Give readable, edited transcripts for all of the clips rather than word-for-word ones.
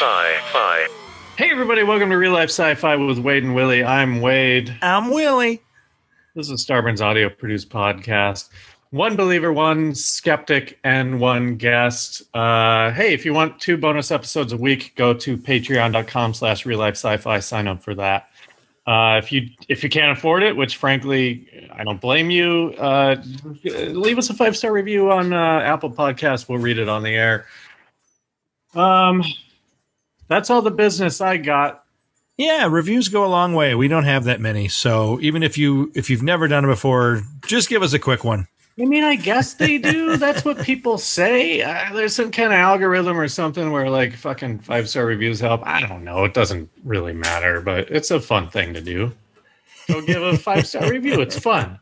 Sci-Fi. Hey everybody, welcome to Real Life Sci-Fi with Wade and Willie. I'm Wade. I'm Willie. This is Starburns audio produced podcast. One believer, one skeptic, and one guest. Hey, if you want 2 bonus episodes a week, go to patreon.com/Real Life Sci-Fi. Sign up for that. If you can't afford it, which frankly I don't blame you, leave us a 5-star review on Apple Podcasts. We'll read it on the air. That's all the business I got. Yeah, reviews go a long way. We don't have that many, so even if you've never done it before, just give us a quick one. I mean, I guess they do. That's what people say. There's some kind of algorithm or something where like fucking 5-star reviews help. I don't know. It doesn't really matter, but it's a fun thing to do. Go give a 5-star review. It's fun.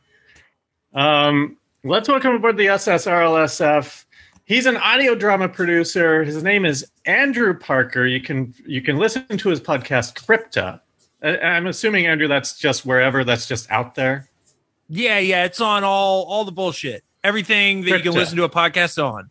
Let's welcome aboard the SSRLSF. He's an audio drama producer. His name is Andrew Parker. You can listen to his podcast Crypta. I'm assuming, Andrew, that's just wherever, that's just out there. Yeah, it's on all the bullshit. Everything that Crypta. you can listen to a podcast on.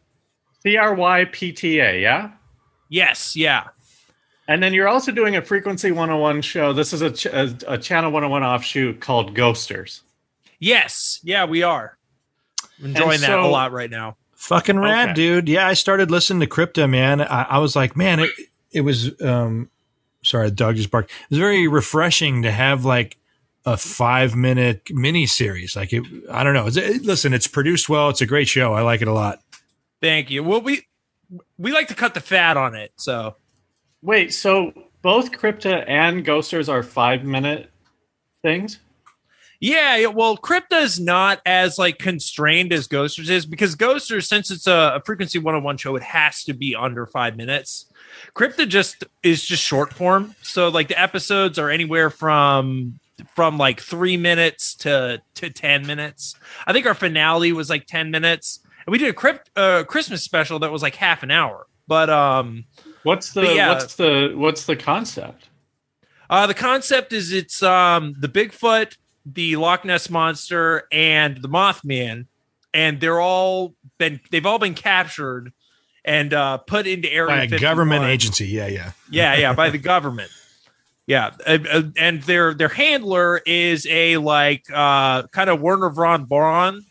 CRYPTA, yeah? Yes, yeah. And then you're also doing a Frequency 101 show. This is a Channel 101 offshoot called Ghosters. Yes, yeah, we are. Enjoying that a lot right now. Fucking rad, Okay. dude. Yeah, I started listening to Crypta, man. I was like, man, it was, sorry, the dog just barked. It was very refreshing to have like a 5-minute mini series. Like I don't know. Listen, it's produced well. It's a great show. I like it a lot. Thank you. Well, we like to cut the fat on it, so. Wait, so both Crypta and Ghosters are 5-minute things? Yeah, well, Crypta is not as like constrained as Ghosters is, because Ghosters, since it's a Frequency 101 show, it has to be under 5 minutes. Crypta is just short form, so like the episodes are anywhere from like 3 minutes to 10 minutes. I think our finale was like 10 minutes, and we did a Christmas special that was like half an hour. But What's the concept? The concept is it's the Bigfoot, the Loch Ness Monster, and the Mothman, and they've all been captured and put into Area By a 51. government agency. Yeah. By the government. Yeah, and their handler is a like kind of Werner von Braun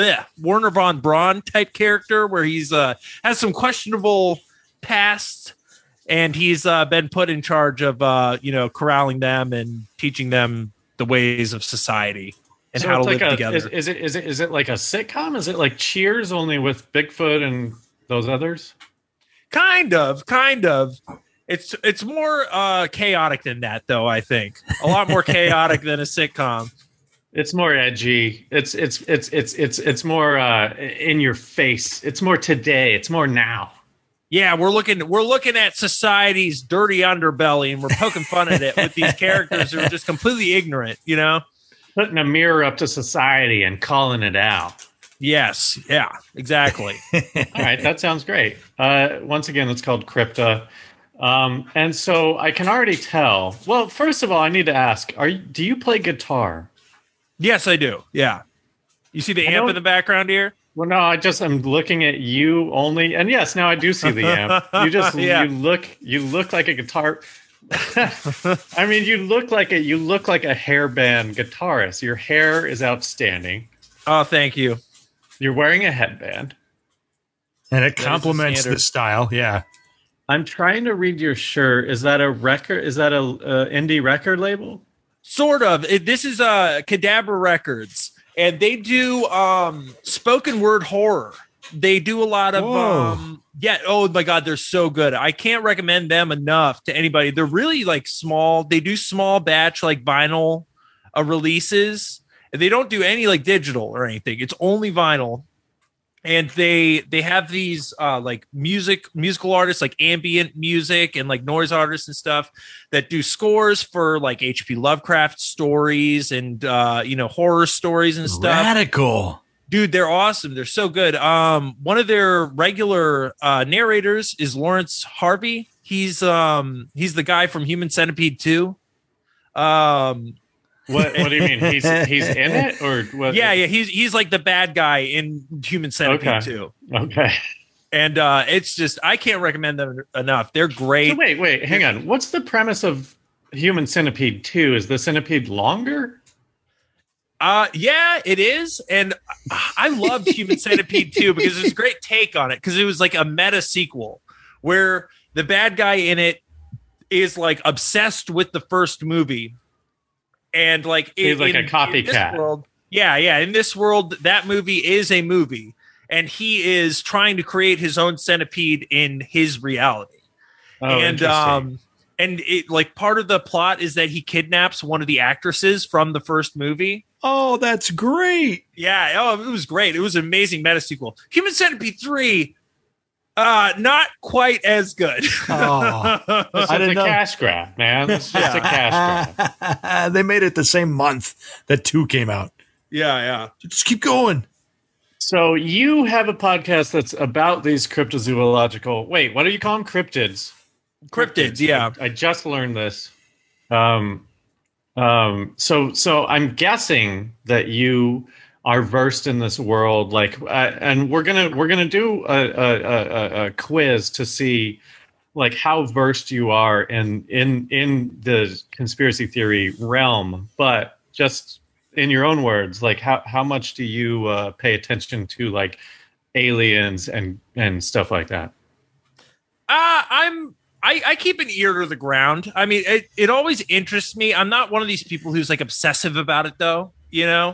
type character, where he's has some questionable past, and he's been put in charge of corralling them and teaching them the ways of society and how to live together. Is it like a sitcom? Is it like Cheers only with Bigfoot and those others? Kind of. It's more chaotic than that, though. I think a lot more chaotic than a sitcom. It's more edgy. It's more in your face. It's more today. It's more now. Yeah, we're looking at society's dirty underbelly, and we're poking fun at it with these characters who are just completely ignorant, you know? Putting a mirror up to society and calling it out. Yes, yeah, exactly. All right, that sounds great. Once again, it's called Crypta. And so I can already tell. Well, first of all, I need to ask, do you play guitar? Yes, I do. Yeah. You see the amp in the background here? Well, no, I'm looking at you only, and yes, now I do see the amp. You just Yeah. you look like a guitar. I mean, you look like a hairband guitarist. Your hair is outstanding. Oh, thank you. You're wearing a headband, And it complements the style. Yeah. I'm trying to read your shirt. Is that a record? Is that a indie record label? Sort of. This is Cadabra Records, and they do spoken word horror. They do a lot of oh my god, they're so good. I can't recommend them enough to anybody. They're really like small. They do small batch like vinyl releases. And they don't do any like digital or anything. It's only vinyl. And they have these like musical artists, like ambient music and like noise artists and stuff that do scores for like H.P. Lovecraft stories and horror stories and stuff. Radical. Dude, they're awesome. They're so good. One of their regular narrators is Lawrence Harvey. He's the guy from Human Centipede 2. What do you mean? He's in it, or what? Yeah. He's like the bad guy in Human Centipede 2. Okay. And it's just, I can't recommend them enough. They're great. So wait, hang on. What's the premise of Human Centipede 2? Is the centipede longer? Yeah, it is. And I loved Human Centipede 2 because it was a great take on it, because it was like a meta sequel where the bad guy in it is like obsessed with the first movie. And like he's like a copycat. In this world, in this world, that movie is a movie, and he is trying to create his own centipede in his reality. And it, like, part of the plot is that he kidnaps one of the actresses from the first movie. Oh, that's great. Yeah. Oh, it was great. It was an amazing meta sequel. Human Centipede 3, not quite as good. Oh, it's a cash grab, man. It's just a cash grab. They made it the same month that 2 came out. Yeah. Just keep going. So you have a podcast that's about these cryptozoological. Wait, what do you call them? Cryptids. Cryptids, yeah. I just learned this. So I'm guessing that you are versed in this world, like, and we're gonna do a quiz to see, like, how versed you are in the conspiracy theory realm. But just in your own words, like, how much do you pay attention to, like, aliens and stuff like that? I keep an ear to the ground. I mean, it always interests me. I'm not one of these people who's like obsessive about it, though. You know,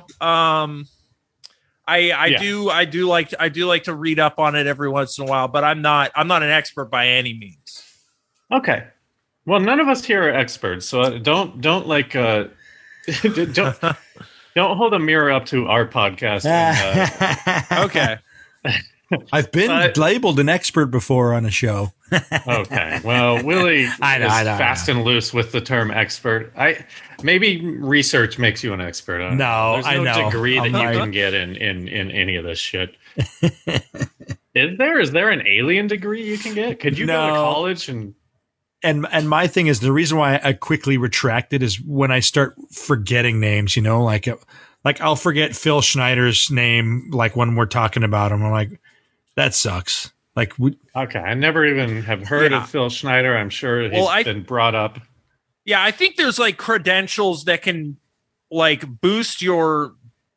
I do like to read up on it every once in a while, but I'm not an expert by any means. Okay, well, none of us here are experts, so don't like don't hold a mirror up to our podcast. Okay. I've been labeled an expert before on a show. Okay. Well, Willie is fast and loose with the term expert. Maybe research makes you an expert. There's no degree that you can get in any of this shit. Is there an alien degree you can get? Could you go to college and my thing is, the reason why I quickly retract it is when I start forgetting names, you know, like I'll forget Phil Schneider's name, like, when we're talking about him. I'm like, that sucks. Like, okay, I never even have heard of Phil Schneider. I'm sure he's been brought up. Yeah, I think there's like credentials that can like boost your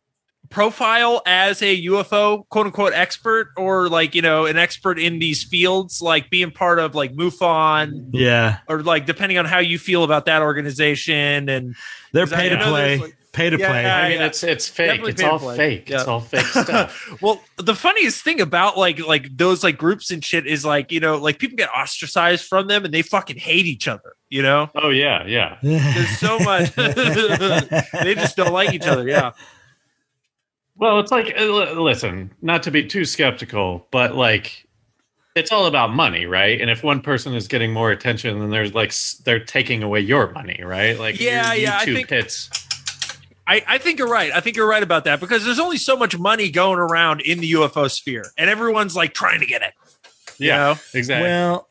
profile as a UFO quote unquote expert, or like, you know, an expert in these fields, like being part of like MUFON. Yeah. Or like, depending on how you feel about that organization, and they're pay to play. Pay to play. I mean, it's fake. It's all fake. It's all fake stuff. Well, the funniest thing about like those like groups and shit is, like, you know, like, people get ostracized from them and they fucking hate each other, you know? Oh yeah. There's so much. They just don't like each other. Yeah. Well, it's like, listen, not to be too skeptical, but like, it's all about money, right? And if one person is getting more attention, then there's like, they're taking away your money, right? Like, I think hits. I think you're right. I think you're right about that, because there's only so much money going around in the UFO sphere, and everyone's like trying to get it. Yeah, you know? Exactly. Well,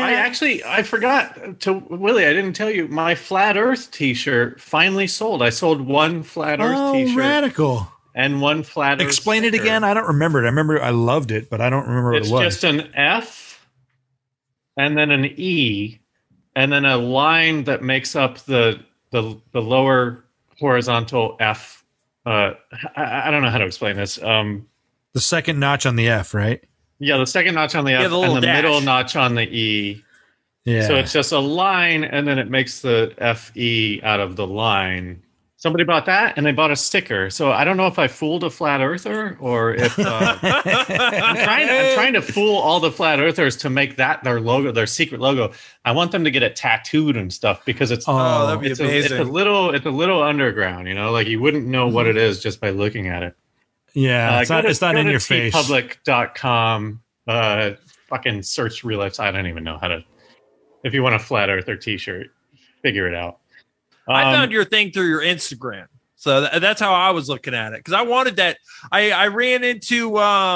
I forgot to Willie. I didn't tell you, my Flat Earth T-shirt finally sold. I sold one Flat Earth T-shirt. Radical. And one Flat Earth. Explain it again. I don't remember it. I remember I loved it, but I don't remember what it was. It's just an F, and then an E, and then a line that makes up the lower horizontal F. I don't know how to explain this. The second notch on the F, right? Yeah, the second notch on the F, and the middle notch on the E. Yeah. So it's just a line, and then it makes the FE out of the line. Somebody bought that, and they bought a sticker. So I don't know if I fooled a flat earther, or if I'm trying to fool all the flat earthers to make that their logo, their secret logo. I want them to get it tattooed and stuff, because that'd be amazing. It's a little underground, you know, like you wouldn't know what it is just by looking at it. Yeah, it's not in your face. Public.com, fucking search Real Life. I don't even know how to. If you want a flat earther T-shirt, figure it out. I found your thing through your Instagram, so that's how I was looking at it, because I wanted that. I ran into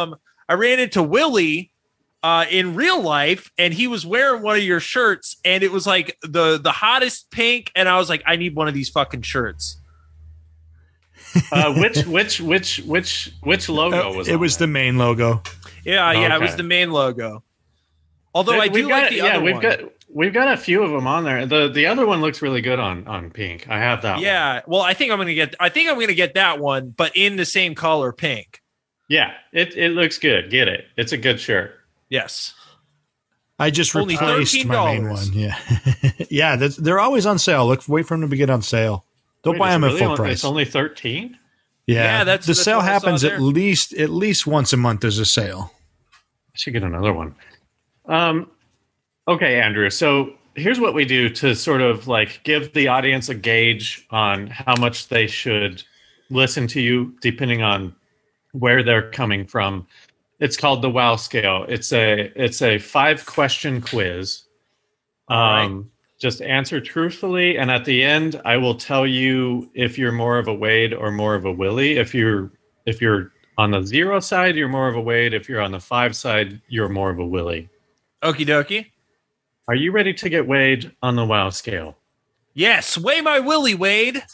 Willie in real life, and he was wearing one of your shirts, and it was like the hottest pink, and I was like, I need one of these fucking shirts. Which logo was it? Was that? the main logo. Yeah, yeah, it was Okay. the main logo. Although I do We've like got, the yeah, other one. we've got a few of them on there. The other one looks really good on pink. I have that one. Yeah, well, I think I'm gonna get that one, but in the same color, pink. Yeah, it looks good. Get it. It's a good shirt. Yes. I just Only replaced my main $13. one. Yeah, yeah. They're always on sale. Wait for them to get on sale. Don't Wait, buy is it them at really full only- price. It's only 13. Yeah, that's the sale what I saw happens there. at least once a month. There's a sale. I should get another one. Okay, Andrew. So here's what we do to sort of like give the audience a gauge on how much they should listen to you, depending on where they're coming from. It's called the WOW scale. It's a 5-question quiz. right. Just answer truthfully, and at the end, I will tell you if you're more of a Wade or more of a Willie. If you're on the 0 side, you're more of a Wade. If you're on the 5 side, you're more of a Willie. Okie dokie. Are you ready to get weighed on the WOW scale? Yes, weigh my willy, Wade.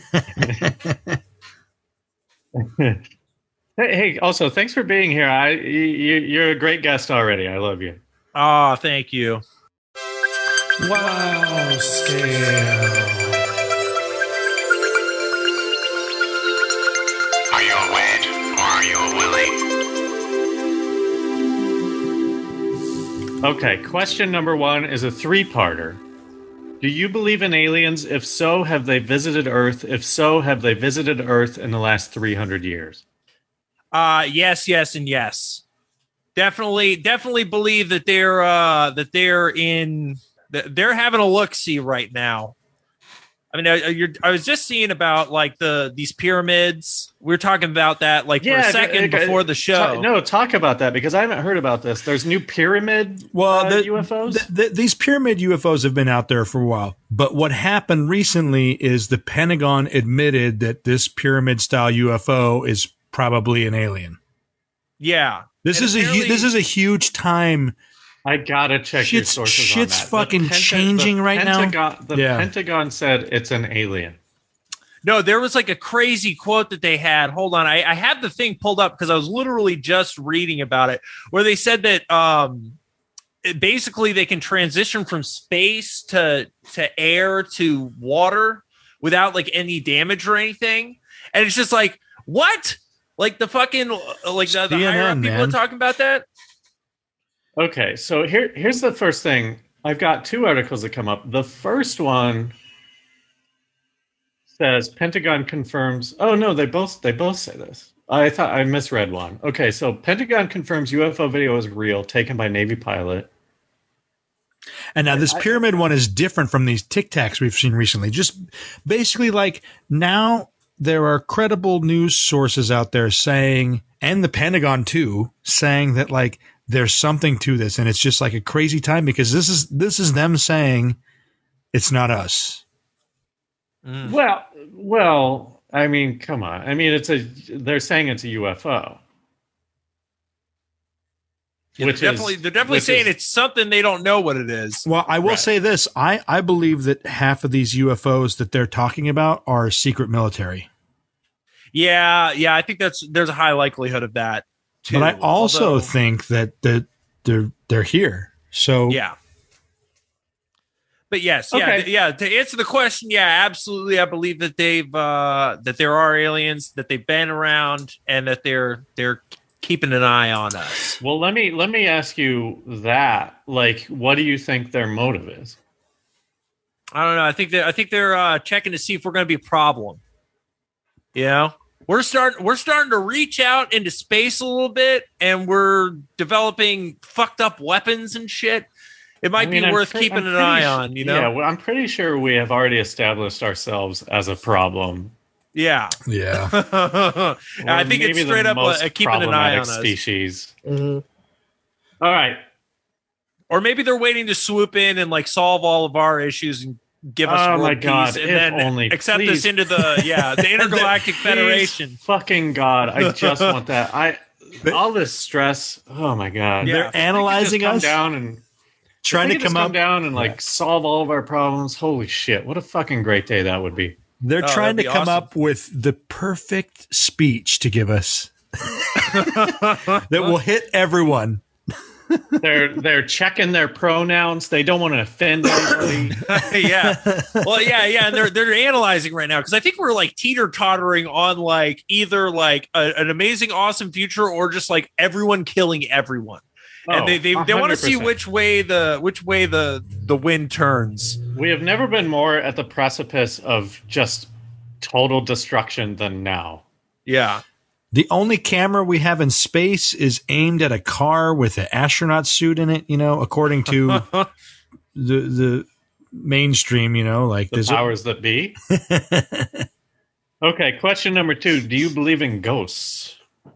Hey, also, thanks for being here. You're a great guest already. I love you. Ah, thank you. WOW scale. Are you a Wade or are you a Willie? Okay, question number 1 is a 3-parter. Do you believe in aliens? If so, have they visited Earth? If so, have they visited Earth in the last 300 years? Yes, yes, and yes. Definitely believe that they're they're having a look-see right now. I mean, I was just seeing about like these pyramids. We were talking about that like for a second before the show. Talk about that because I haven't heard about this. There's new pyramid UFOs. These pyramid UFOs have been out there for a while, but what happened recently is the Pentagon admitted that this pyramid-style UFO is probably an alien. Yeah, This is a huge time. I gotta check your sources on that. Shit's fucking changing right now. The Pentagon said it's an alien. No, there was like a crazy quote that they had. Hold on, I have the thing pulled up because I was literally just reading about it, where they said that basically they can transition from space to air to water without like any damage or anything, and it's just like what? Like the fucking like the higher up people are talking about that. Okay, so here's the first thing. I've got 2 articles that come up. The first one says Pentagon confirms. Oh no, they both say this. I thought I misread one. Okay, so Pentagon confirms UFO video is real, taken by Navy pilot. And now this pyramid one is different from these Tic Tacs we've seen recently. Just basically like now there are credible news sources out there saying, and the Pentagon too, saying that like there's something to this, and it's just like a crazy time because this is them saying it's not us. Mm. Well, I mean, come on. I mean, they're saying it's a UFO. Yeah, they're definitely saying it's something they don't know what it is. Well, I will say this. I believe that half of these UFOs that they're talking about are secret military. Yeah, I think there's a high likelihood of that too. But I also think that they're here. So yeah. But yes, okay. To answer the question, yeah, absolutely. I believe that that there are aliens, that they've been around, and that they're keeping an eye on us. Well, let me ask you that. Like, what do you think their motive is? I don't know. I think they're checking to see if we're going to be a problem. You know, we're starting to reach out into space a little bit, and we're developing fucked up weapons and shit. It might be worth keeping an eye on. You know, yeah. Well, I'm pretty sure we have already established ourselves as a problem. Yeah. I think it's straight up keeping an eye on us. Species. Mm-hmm. All right. Or maybe they're waiting to swoop in and like solve all of our issues and give us world peace, and then accept us into the Intergalactic Federation. Fucking God, I just want that. All this stress. Oh my God. Yeah, they're analyzing us. Down and trying to come down and like solve all of our problems. Holy shit! What a fucking great day that would be. They're trying to come up with the perfect speech to give us. that will hit everyone. They're checking their pronouns. They don't want to offend anybody. Yeah. Well, yeah. And they're analyzing right now because I think we're like teeter-tottering on like either like an amazing, awesome future or just like everyone killing everyone. And they want to see 100%. which way the wind turns. We have never been more at the precipice of just total destruction than now. Yeah. The only camera we have in space is aimed at a car with an astronaut suit in it, according to the mainstream, like The powers that be. Okay, question number 2. Do you believe in ghosts?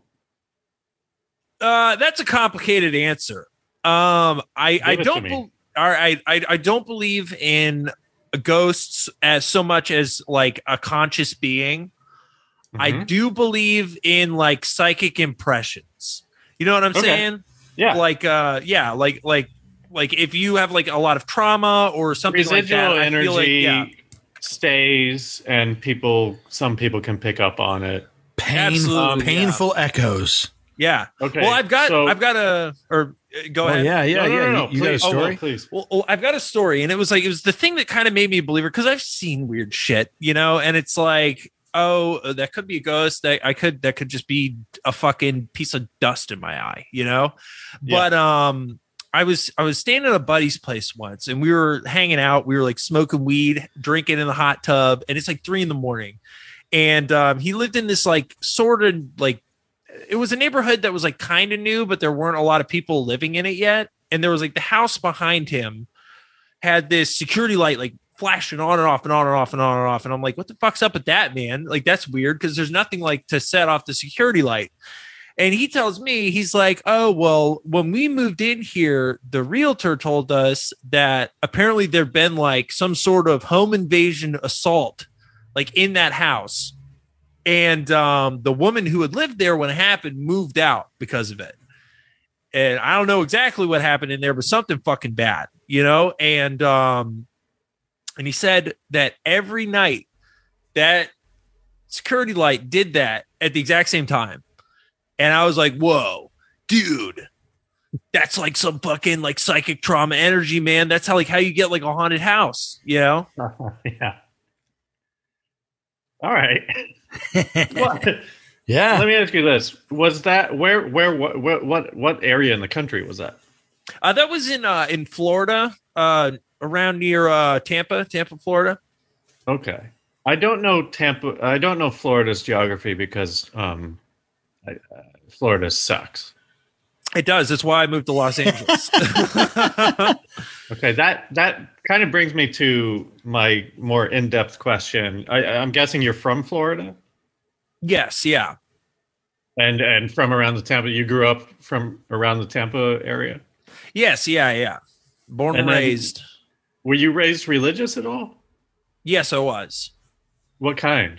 That's a complicated answer. I Give it to don't me. I don't believe in ghosts as so much as like a conscious being. I Mhm. do believe in like psychic impressions. You know what I'm Okay. saying? Yeah. Like like if you have like a lot of trauma or something Residual like that, energy I feel like, yeah. stays, and some people can pick up on it. Absolutely, painful echoes. Yeah. Okay. Well, I've got go Oh, ahead. yeah. No, You got a please. story? Please. Well, I've got a story, and it was the thing that kind of made me a believer because I've seen weird shit, and it's like, oh, that could be a ghost. That could just be a fucking piece of dust in my eye, Yeah. But I was staying at a buddy's place once, and we were hanging out. We were like smoking weed, drinking in the hot tub, and it's like 3 a.m. And he lived in this like sort of like, it was a neighborhood that was like kind of new, but there weren't a lot of people living in it yet. And there was like the house behind him had this security light like flashing on and off and on and off and on and off. And I'm like, what the fuck's up with that, man? Like, that's weird because there's nothing like to set off the security light. And he tells me, he's like, oh, well, when we moved in here, the realtor told us that apparently there'd been like some sort of home invasion assault like in that house. And the woman who had lived there when it happened moved out because of it. And I don't know exactly what happened in there, but something fucking bad, And he said that every night that security light did that at the exact same time. And I was like, whoa, dude, that's like some fucking like psychic trauma energy, man. That's how you get like a haunted house, Yeah. All right. What? Yeah. Let me ask you this: was that what area in the country was that? that was in Florida, around near Tampa, Florida. Okay, I don't know Tampa. I don't know Florida's geography because Florida sucks. It does. That's why I moved to Los Angeles. Okay, that kind of brings me to my more in-depth question. I'm guessing you're from Florida, Yes. Yeah. and from around the Tampa. You grew up from around the Tampa area. Yes. Yeah. Yeah. Born and And then- raised. Were you raised religious at all? Yes, I was. What kind?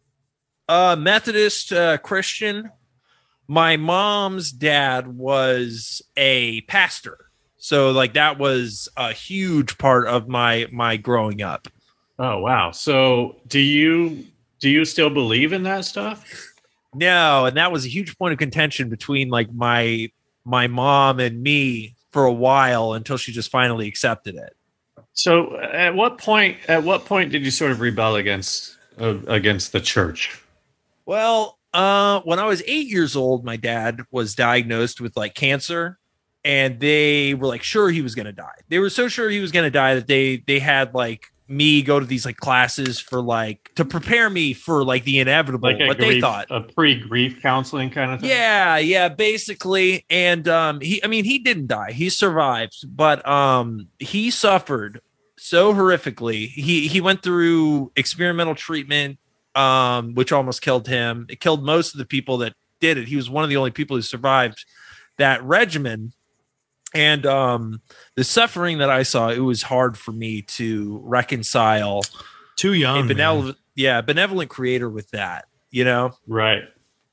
Methodist Christian. My mom's dad was a pastor. So like that was a huge part of my growing up. Oh wow! So do you still believe in that stuff? No, and that was a huge point of contention between like my mom and me for a while until she just finally accepted it. So at what point did you sort of rebel against the church? Well, when I was 8 years old, my dad was diagnosed with like cancer, and they were like sure he was going to die. They were so sure he was going to die that they had like me go to these like classes for like to prepare me for like the inevitable, Like what they thought. a pre-grief counseling kind of thing. Yeah, basically. And he didn't die. He survived, but he suffered so horrifically. He went through experimental treatment, which almost killed him. It killed most of the people that did it. He was one of the only people who survived that regimen. And the suffering that I saw, it was hard for me to reconcile Too young. a man. benevolent creator with that, Right.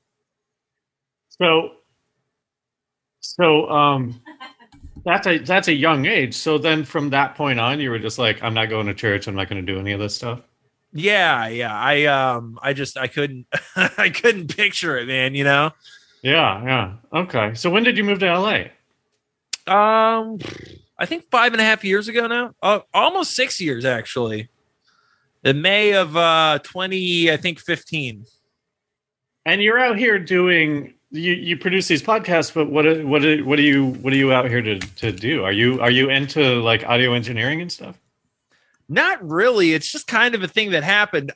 So that's a young age. So then from that point on, you were just like, I'm not going to church. I'm not going to do any of this stuff. Yeah. I couldn't I couldn't picture it, man, Yeah, yeah. Okay. So when did you move to LA? I think 5.5 years ago now. Almost 6 years actually. In May of 20, I think 15. And you're out here doing you produce these podcasts, but what are you out here to do? Are you into like audio engineering and stuff? Not really. It's just kind of a thing that happened.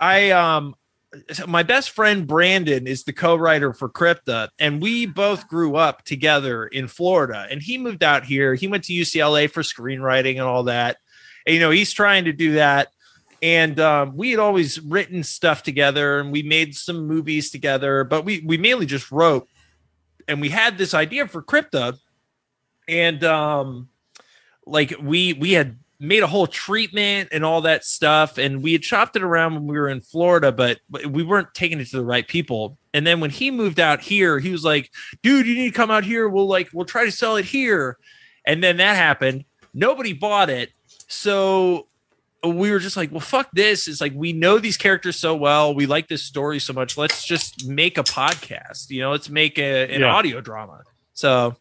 My best friend Brandon is the co-writer for Crypta, and we both grew up together in Florida. And he moved out here. He went to UCLA for screenwriting and all that. And, he's trying to do that. And we had always written stuff together, and we made some movies together. But we mainly just wrote. And we had this idea for Crypta, and we had made a whole treatment and all that stuff, and we had shopped it around when we were in Florida, but we weren't taking it to the right people. And then when he moved out here, he was like, dude, you need to come out here, we'll try to sell it here. And then that happened. Nobody bought it. So we were just like, well, fuck this. It's like, we know these characters so well, we like this story so much, let's just make a podcast, let's make an audio drama. So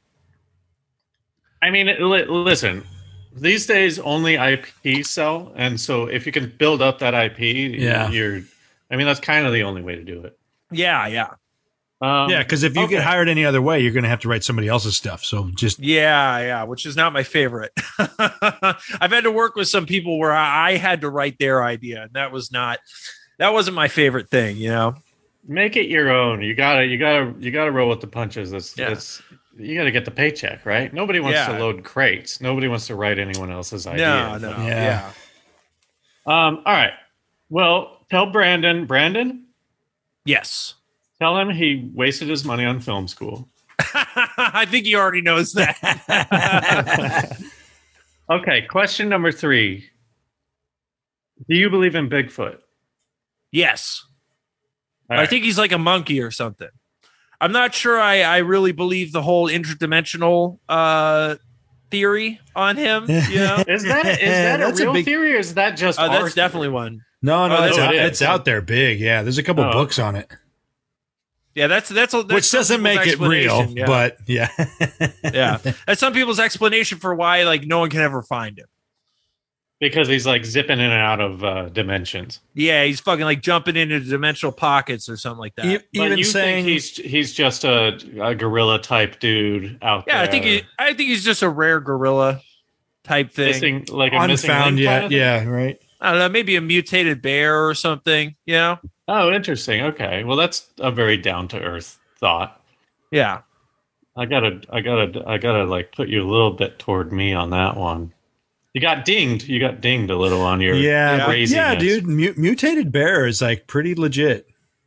I mean, listen, these days only IP sell, and so if you can build up that IP, that's kind of the only way to do it. Yeah. Because if you get hired any other way, you're going to have to write somebody else's stuff. So just which is not my favorite. I've had to work with some people where I had to write their idea, and that wasn't my favorite thing. Make it your own. You gotta roll with the punches. That's you got to get the paycheck, right? Nobody wants to load crates. Nobody wants to write anyone else's idea. No. Yeah. All right. Well, tell Brandon. Yes. Tell him he wasted his money on film school. I think he already knows that. Okay. Question number 3. Do you believe in Bigfoot? Yes. All right. I think he's like a monkey or something. I'm not sure I really believe the whole interdimensional theory on him. Is that a real theory, or is that just that's definitely one. No, it's out there big. Yeah, there's a couple books on it. Yeah, that's which doesn't make it real, but yeah. Yeah. That's some people's explanation for why no one can ever find him. Because he's zipping in and out of dimensions. Yeah, he's fucking jumping into dimensional pockets or something like that. Even you saying think he's just a gorilla type dude out there. Yeah, I think he's just a rare gorilla type thing. Unfound yet. Yeah, right. I don't know, maybe a mutated bear or something, Oh, interesting. Okay. Well, that's a very down to earth thought. Yeah. I gotta put you a little bit toward me on that one. You got dinged a little on your craziness. Yeah, dude. Mutated bear is pretty legit.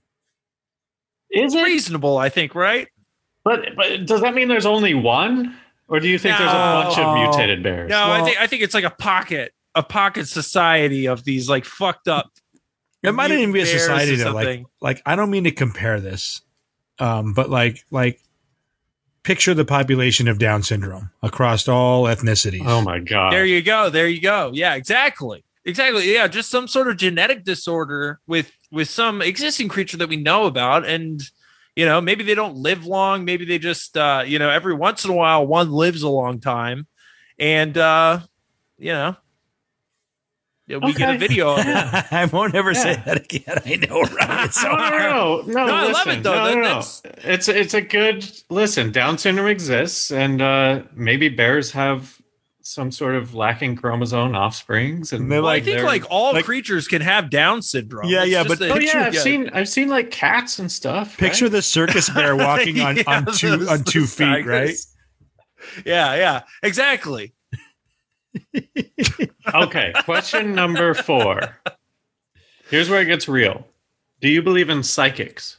Is it reasonable? I think, right? But does that mean there's only one, or do you think there's a bunch of mutated bears? No, I think it's like a pocket society of these fucked up. It might even be a society though. I don't mean to compare this, but picture the population of Down syndrome across all ethnicities. Oh my God. There you go. Yeah, exactly. Yeah. Just some sort of genetic disorder with some existing creature that we know about. And, maybe they don't live long. Maybe they just, every once in a while, one lives a long time. And, we get a video of it. I won't ever say that again. I know, right? It's so hard. No, I love it though. No. It's a good listen. Down syndrome exists, and maybe bears have some sort of lacking chromosome offsprings. And I think all creatures can have Down syndrome. Yeah, but I've seen cats and stuff. Picture the circus bear walking on 2 feet, right? Yeah, exactly. Okay, question number 4. Here's where it gets real. Do you believe in psychics?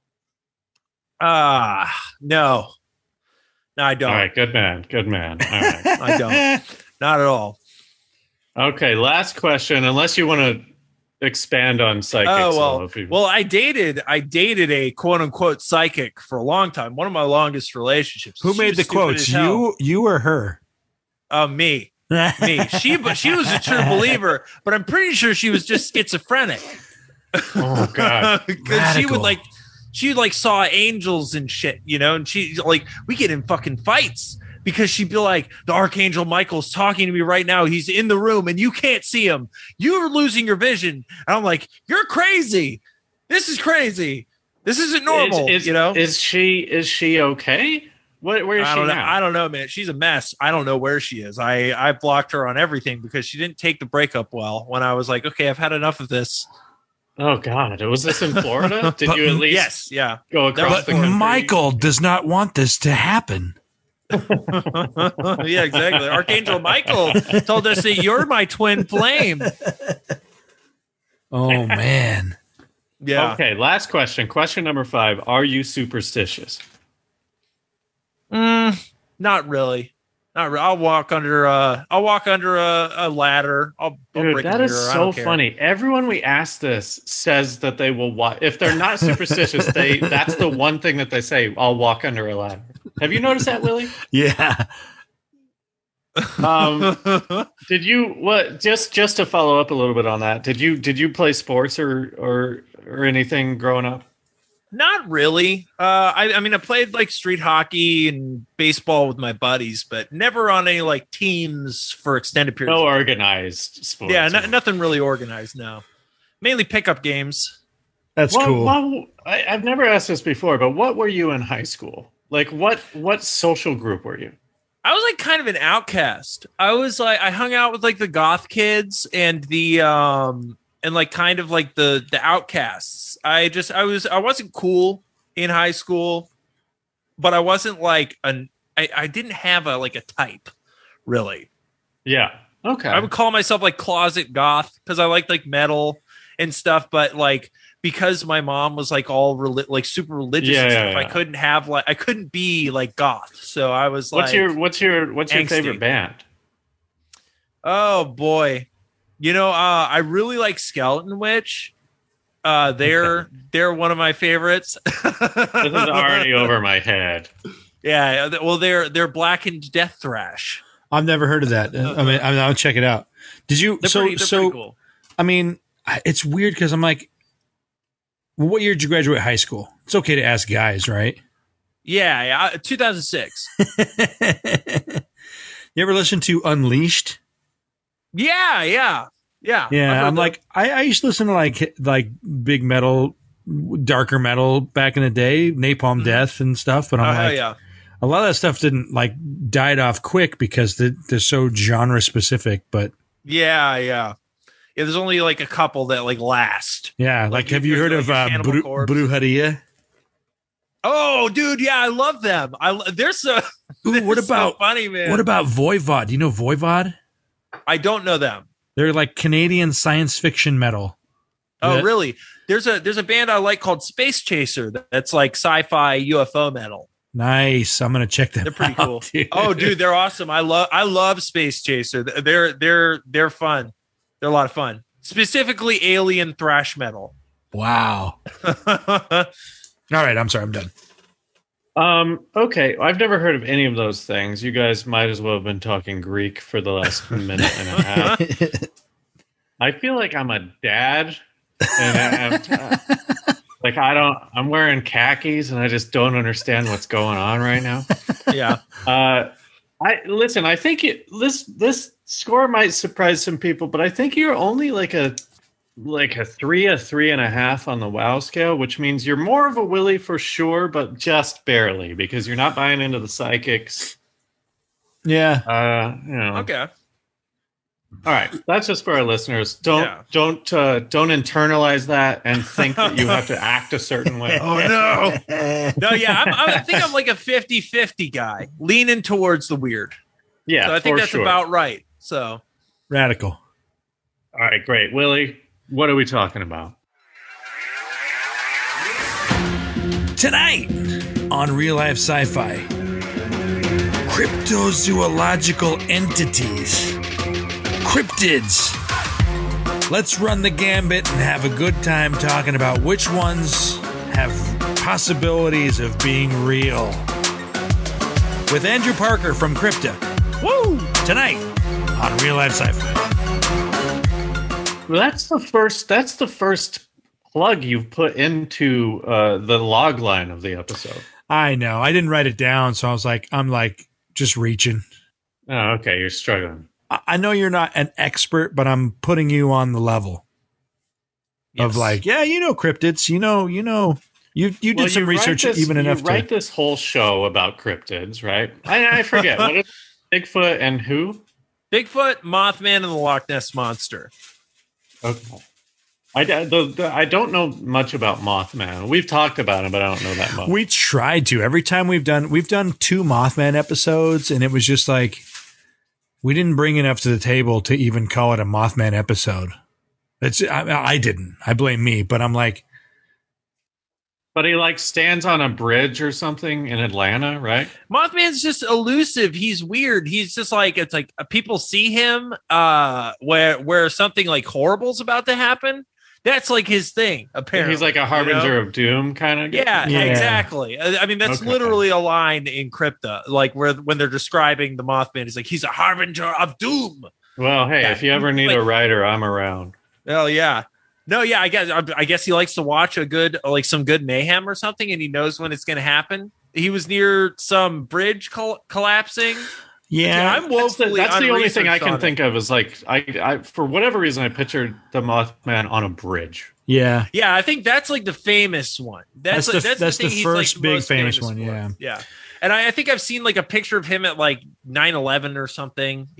No. No, I don't. All right, good man. All right. I don't. Not at all. Okay, last question, unless you want to expand on psychics. Oh, well, I dated a quote unquote psychic for a long time. One of my longest relationships. Who made the quotes? You or her? Me. She was a true believer, but I'm pretty sure she was just schizophrenic. Oh God. Because she like saw angels and shit, you know, and she like we get in fucking fights because she'd be like, the Archangel Michael's talking to me right now. He's in the room and you can't see him. You're losing your vision. And I'm like, you're crazy. This is crazy. This isn't normal. You know? Is she okay? Where is she now? I don't know, man. She's a mess. I don't know where she is. I blocked her on everything because she didn't take the breakup well when I was like, okay, I've had enough of this. Oh God. Was this in Florida? Did you at least go across the country? Michael does not want this to happen. Yeah, exactly. Archangel Michael told us that you're my twin flame. Oh man. Yeah. Okay, last question. Question number 5. Are you superstitious? Not really. Not really. I'll walk under a ladder. I'll Dude, break that a is mirror. I so don't care. funny. Everyone we ask this says that they will walk. If they're not superstitious, that's the one thing that they say. I'll walk under a ladder. Have you noticed that, Willie? Yeah. Did you just to follow up a little bit on that? Did you play sports or anything growing up? Not really. I mean, I played like street hockey and baseball with my buddies, but never on any like teams for extended periods. No organized sports. Yeah, nothing really organized. No, mainly pickup games. That's cool. Well, I've never asked this before, but what were you in high school? Like, what social group were you? I was like kind of an outcast. I was like, I hung out with like the goth kids and the and like kind of like the outcasts. I wasn't cool in high school, but I wasn't like I didn't have a type really. Yeah. Okay. I would call myself like closet goth because I liked like metal and stuff, but like because my mom was like all like super religious and stuff, I couldn't have I couldn't be like goth. So I was what's like, what's your angsty. favorite band? Oh boy. You know, I really like Skeleton Witch. They're one of my favorites. This is already over my head. Yeah, well, they're Blackened Death Thrash. I've never heard of that. I mean, I'll check it out. Did you? They're pretty cool. I mean, it's weird because I'm like, well, what year did you graduate high school? It's okay to ask guys, right? Yeah, 2006. You ever listen to Unleashed? Yeah. I'm like, I used to listen to like big metal, darker metal back in the day, Napalm Death and stuff. But I'm like, a lot of that stuff didn't like died off quick because they're so genre specific. But yeah. There's only like a couple that like last. Yeah, like have you heard of Brujeria? Oh, dude, yeah, I love them. They're so. Ooh, what about so funny, man? What about Voivod? Do you know Voivod? I don't know them. They're like Canadian science fiction metal. Oh, really? There's a band I like called Space Chaser that's like sci-fi UFO metal. Nice. I'm gonna check them. They're pretty cool. Dude. Oh, dude, they're awesome. I love Space Chaser. They're fun. They're a lot of fun. Specifically, alien thrash metal. Wow. All right, I'm sorry. I'm done. Okay, I've never heard of any of those things. You guys might as well have been talking Greek for the last minute and a half. I feel like I'm a dad, and I'm wearing khakis, and I just don't understand what's going on right now. Yeah. I think this score might surprise some people, but I think you're only like a 3.5 on the WoW scale, which means you're more of a Willie for sure, but just barely because you're not buying into the psychics. Yeah. Okay. All right. That's just for our listeners. Don't internalize that and think that you have to act a certain way. Oh no. No, yeah. I think I'm like a 50-50 guy, leaning towards the weird. Yeah. So I think that's about right. So radical. All right, great. Willie, what are we talking about? Tonight on Real Life Sci-Fi, cryptozoological entities, cryptids. Let's run the gambit and have a good time talking about which ones have possibilities of being real. With Andrew Parker from Crypta. Woo! Tonight on Real Life Sci-Fi. Well, that's the first plug you've put into the log line of the episode. I know. I didn't write it down, so I'm just reaching. Oh, okay. You're struggling. I know you're not an expert, but I'm putting you on the level of cryptids. You did some research enough to write this whole show about cryptids, right? I forget what is Bigfoot and who? Bigfoot, Mothman, and the Loch Ness Monster. Okay. I don't know much about Mothman. We've talked about him, but I don't know that much. We tried to. Every time we've done 2 Mothman episodes, and it was just like we didn't bring enough to the table to even call it a Mothman episode. I didn't. I blame me, but I'm like. But he stands on a bridge or something in Atlanta, right? Mothman's just elusive. He's weird. He's just it's like people see him where something like horrible's about to happen. That's like his thing, apparently. He's like a harbinger of doom kind of guy. Yeah, exactly. I mean, that's literally a line in Crypta, like when they're describing the Mothman, he's like, he's a harbinger of doom. Well, hey, if you ever need a writer, I'm around. Hell yeah. No, yeah, I guess he likes to watch some good mayhem or something, and he knows when it's going to happen. He was near some bridge collapsing. Yeah, I'm woefully. That's the only thing I can think of is I for whatever reason I pictured the Mothman on a bridge. Yeah, I think that's like the famous one. That's the first big famous one. For. Yeah, and I think I've seen like a picture of him at 9/11 or something.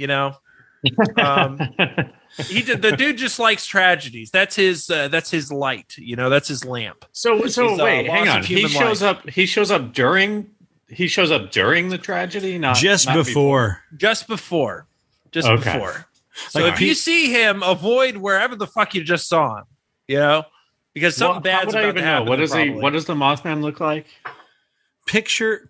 The dude just likes tragedies. That's his light. That's his lamp. So wait, hang on. He shows up during the tragedy, not before. Just before. Okay. So if you see him, avoid wherever the fuck you just saw him. Because something bad's about to happen. What does the Mothman look like? Picture.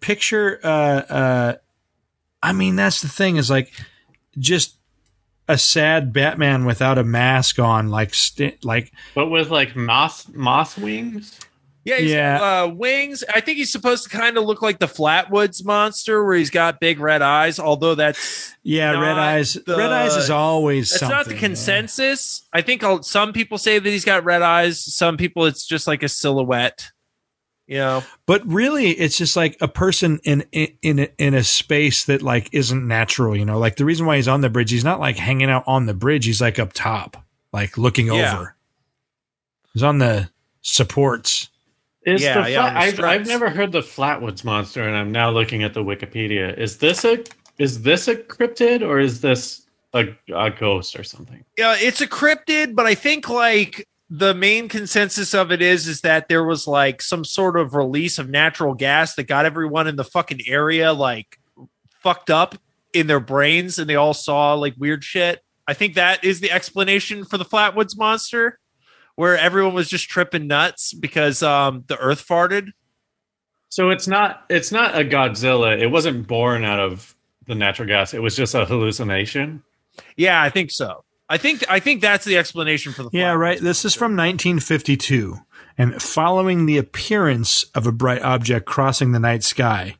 I mean, that's the thing is just a sad Batman without a mask on, but with moth wings. Yeah, wings. I think he's supposed to kind of look like the Flatwoods Monster, where he's got big red eyes. Although that's red eyes. Red eyes is always that's something. Not the consensus. I think some people say that he's got red eyes. Some people it's just like a silhouette. But really, it's just like a person in a space that isn't natural. The reason why he's on the bridge, he's not hanging out on the bridge. He's up top, looking over. He's on the supports. I've never heard the Flatwoods Monster, and I'm now looking at the Wikipedia. Is this a cryptid, or is this a ghost or something? Yeah, it's a cryptid, but I think the main consensus of it is that there was some sort of release of natural gas that got everyone in the fucking area fucked up in their brains, and they all saw weird shit. I think that is the explanation for the Flatwoods Monster, where everyone was just tripping nuts because the earth farted. So it's not a Godzilla. It wasn't born out of the natural gas. It was just a hallucination. Yeah, I think so. I think that's the explanation for the Flatwoods. Yeah, right. This is from 1952, and following the appearance of a bright object crossing the night sky.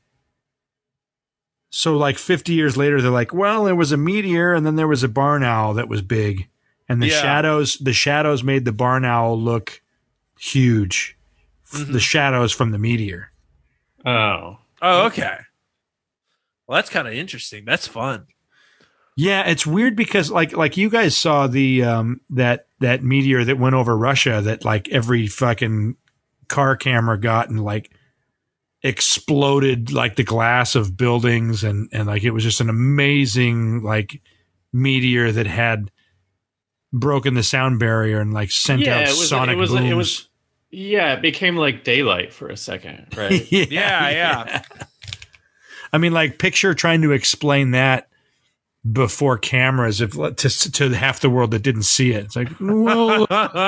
So 50 years later, they're well, there was a meteor, and then there was a barn owl that was big. And the shadows made the barn owl look huge. Mm-hmm. The shadows from the meteor. Oh, okay. Well, that's kind of interesting. That's fun. Yeah, it's weird because like you guys saw the that meteor that went over Russia that every fucking car camera got and exploded the glass of buildings and it was just an amazing meteor that had broken the sound barrier and sent out sonic booms. It became daylight for a second, right? yeah. I mean, picture trying to explain that before cameras to half the world that didn't see it. It's well,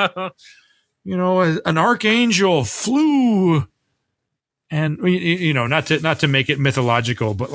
an archangel flew, and not to make it mythological, but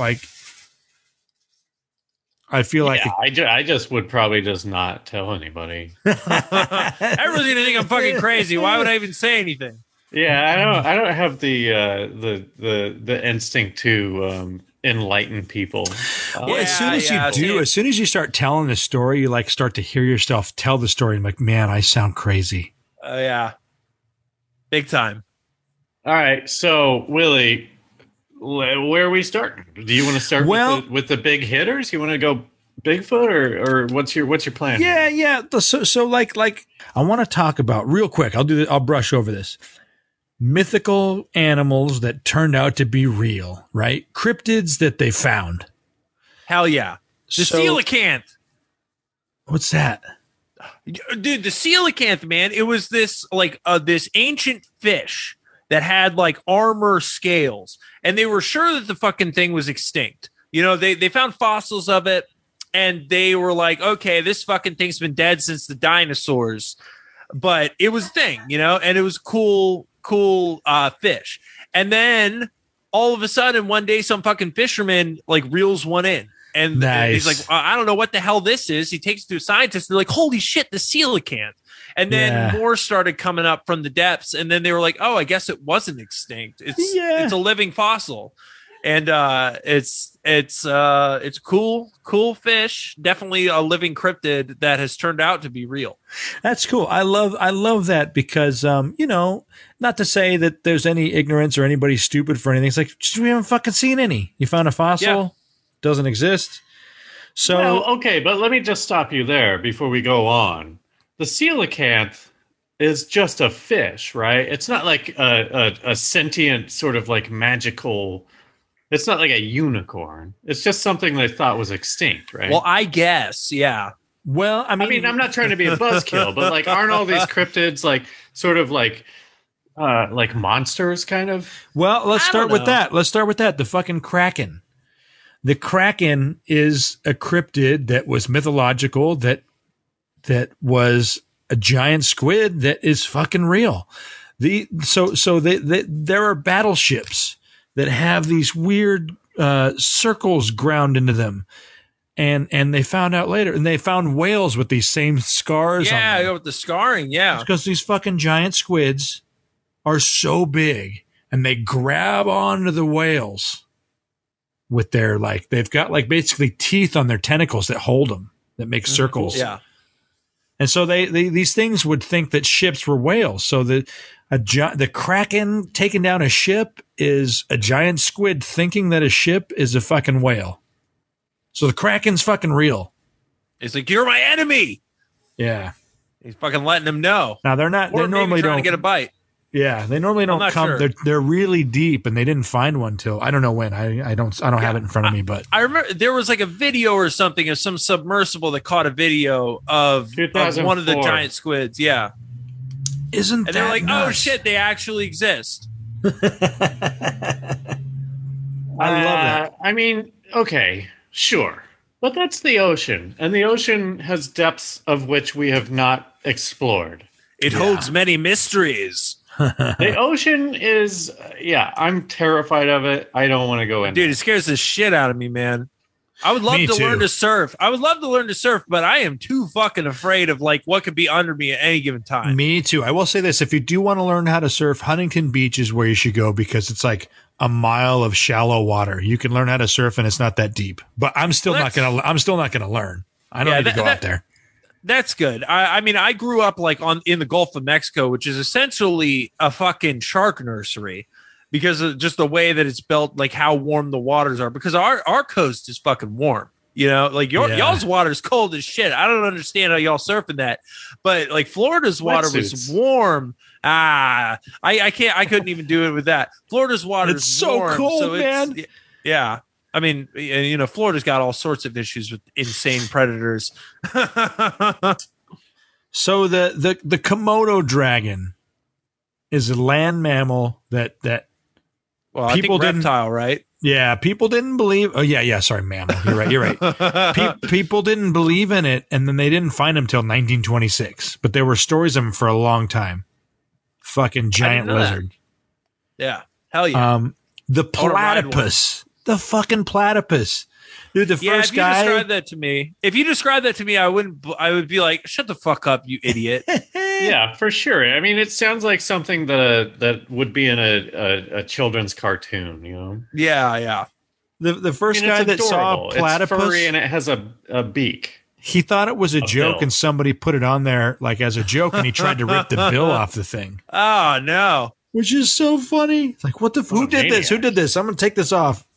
I feel I just would probably just not tell anybody. Everyone's gonna think I'm fucking crazy. Why would I even say anything? Yeah, I don't have the instinct to enlighten people. As soon as you start telling the story, you start to hear yourself tell the story. I'm man, I sound crazy. Yeah. Big time. All right, so Willie, where are we starting? Do you want to start with the big hitters? You want to go Bigfoot, or what's your plan? Yeah. So like I want to talk about real quick. I'll brush over this. Mythical animals that turned out to be real, right? Cryptids that they found. Hell yeah. The coelacanth. What's that? Dude, the coelacanth, man, it was this this ancient fish that had like armor scales, and they were sure that the fucking thing was extinct. You know, they found fossils of it, and they were like, okay, this fucking thing's been dead since the dinosaurs, but it was a thing, you know, and it was cool fish. And then all of a sudden, one day, some fucking fisherman like reels one in. And he's like, I don't know what the hell this is. He takes it to a scientist. They're like, holy shit, the coelacanth. And then more started coming up from the depths. And then they were like, oh, I guess it wasn't extinct. It's a living fossil. And it's cool fish. Definitely a living cryptid that has turned out to be real. That's cool. I love that because, you know, not to say that there's any ignorance or anybody stupid for anything. It's like, just, we haven't fucking seen any. You found a fossil, doesn't exist. So, well, okay, but let me just stop you there before we go on. The coelacanth is just a fish, right? It's not like a sentient sort of like magical. It's not like a unicorn. It's just something they thought was extinct, right? Well, I guess, yeah. Well, I mean, I'm not trying to be a buzzkill, but like, aren't all these cryptids like sort of like monsters, kind of? Well, let's start with that. The fucking Kraken. The Kraken is a cryptid that was mythological, that was a giant squid that is fucking real. So there are battleships that have these weird circles ground into them. And they found out later, and they found whales with these same scars on them. Yeah, with the scarring, yeah. Because these fucking giant squids are so big, and they grab onto the whales with their, like, they've got, like, basically teeth on their tentacles that hold them, that make circles. Yeah. And so these things would think that ships were whales. So the Kraken taking down a ship is a giant squid thinking that a ship is a fucking whale. So the Kraken's fucking real. It's like, you're my enemy. Yeah. He's fucking letting them know. Now they're not. They normally don't get a bite. Yeah, they normally don't come. Sure. They're really deep, and they didn't find one till I don't know when. I don't have it in front of me, but I remember there was like a video or something of some submersible that caught a video of one of the giant squids. Yeah, and they're like, nuts? Oh shit, they actually exist. I love that. I mean, okay, sure, but that's the ocean, and the ocean has depths of which we have not explored. It holds many mysteries. The ocean is, I'm terrified of it. I don't want to go in. Dude, it scares the shit out of me, man. I would love to learn to surf. But I am too fucking afraid of like what could be under me at any given time. Me too. I will say this. If you do want to learn how to surf, Huntington Beach is where you should go because it's like a mile of shallow water. You can learn how to surf and it's not that deep. But I'm still not going to learn. I don't need to go out there. That's good. I mean, I grew up like in the Gulf of Mexico, which is essentially a fucking shark nursery because of just the way that it's built, like how warm the waters are. Because our coast is fucking warm, you know. Like y'all's water is cold as shit. I don't understand how y'all surfing that, but like Florida's water was warm. I couldn't even do it with that. Florida's water is so warm, cold, man. Yeah. I mean, you know, Florida's got all sorts of issues with insane predators. So the Komodo dragon is a land mammal that well, people I think reptile, right? Yeah, people didn't believe. Oh yeah. Sorry, mammal. You're right. People didn't believe in it, and then they didn't find him till 1926. But there were stories of him for a long time. Fucking giant lizard. That. Yeah, hell yeah. The platypus. The fucking platypus. Dude, the first guy. If you describe that to me, I would be like, shut the fuck up, you idiot. Yeah, for sure. I mean, it sounds like something that would be in a children's cartoon, you know? Yeah. The first guy that saw a platypus. It's furry and it has a beak. he thought it was a joke bill. and somebody put it on there like as a joke and he tried to rip the bill off the thing, Oh no. which is so funny. It's like, who a did this? Who maniac. did this? I'm going to take this off.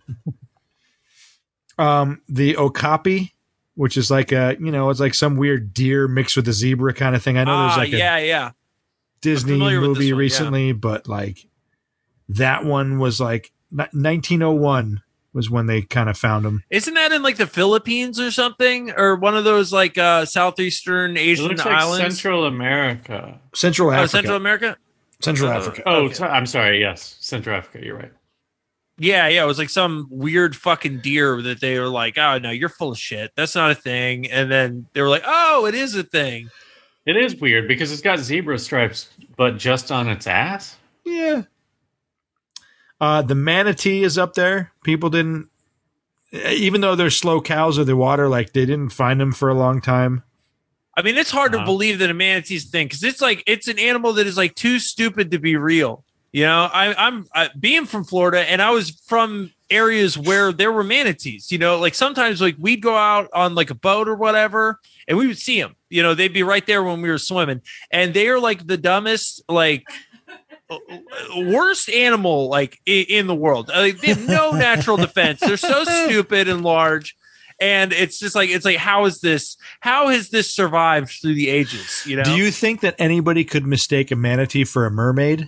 The okapi, which is like it's like some weird deer mixed with a zebra kind of thing. I know there's like a yeah. Disney familiar with this movie one, yeah. recently, but like that one was like 1901 was when they kind of found them. Isn't that in like the Philippines or something, or one of those like southeastern It Asian looks like islands? Central America. Central Africa. Central America. Central Africa. Oh, Okay. I'm sorry. Yes, Central Africa. You're right. Yeah, it was like some weird fucking deer that they were like, "Oh no, you're full of shit. That's not a thing." And then they were like, "Oh, it is a thing." It is weird because it's got zebra stripes, but just on its ass. Yeah. The manatee is up there. People didn't, even though they're slow cows of the water, like they didn't find them for a long time. I mean, it's hard to Uh-huh. believe that a manatee's a thing because it's an animal that is like too stupid to be real. You know, I'm being from Florida and I was from areas where there were manatees. You know, like sometimes like we'd go out on like a boat or whatever and we would see them. You know, they'd be right there when we were swimming, and they are like the dumbest, like worst animal like in the world. Like, they have no natural defense. They're so stupid and large. And it's just like, how has this survived through the ages? You know, Do you think that anybody could mistake a manatee for a mermaid?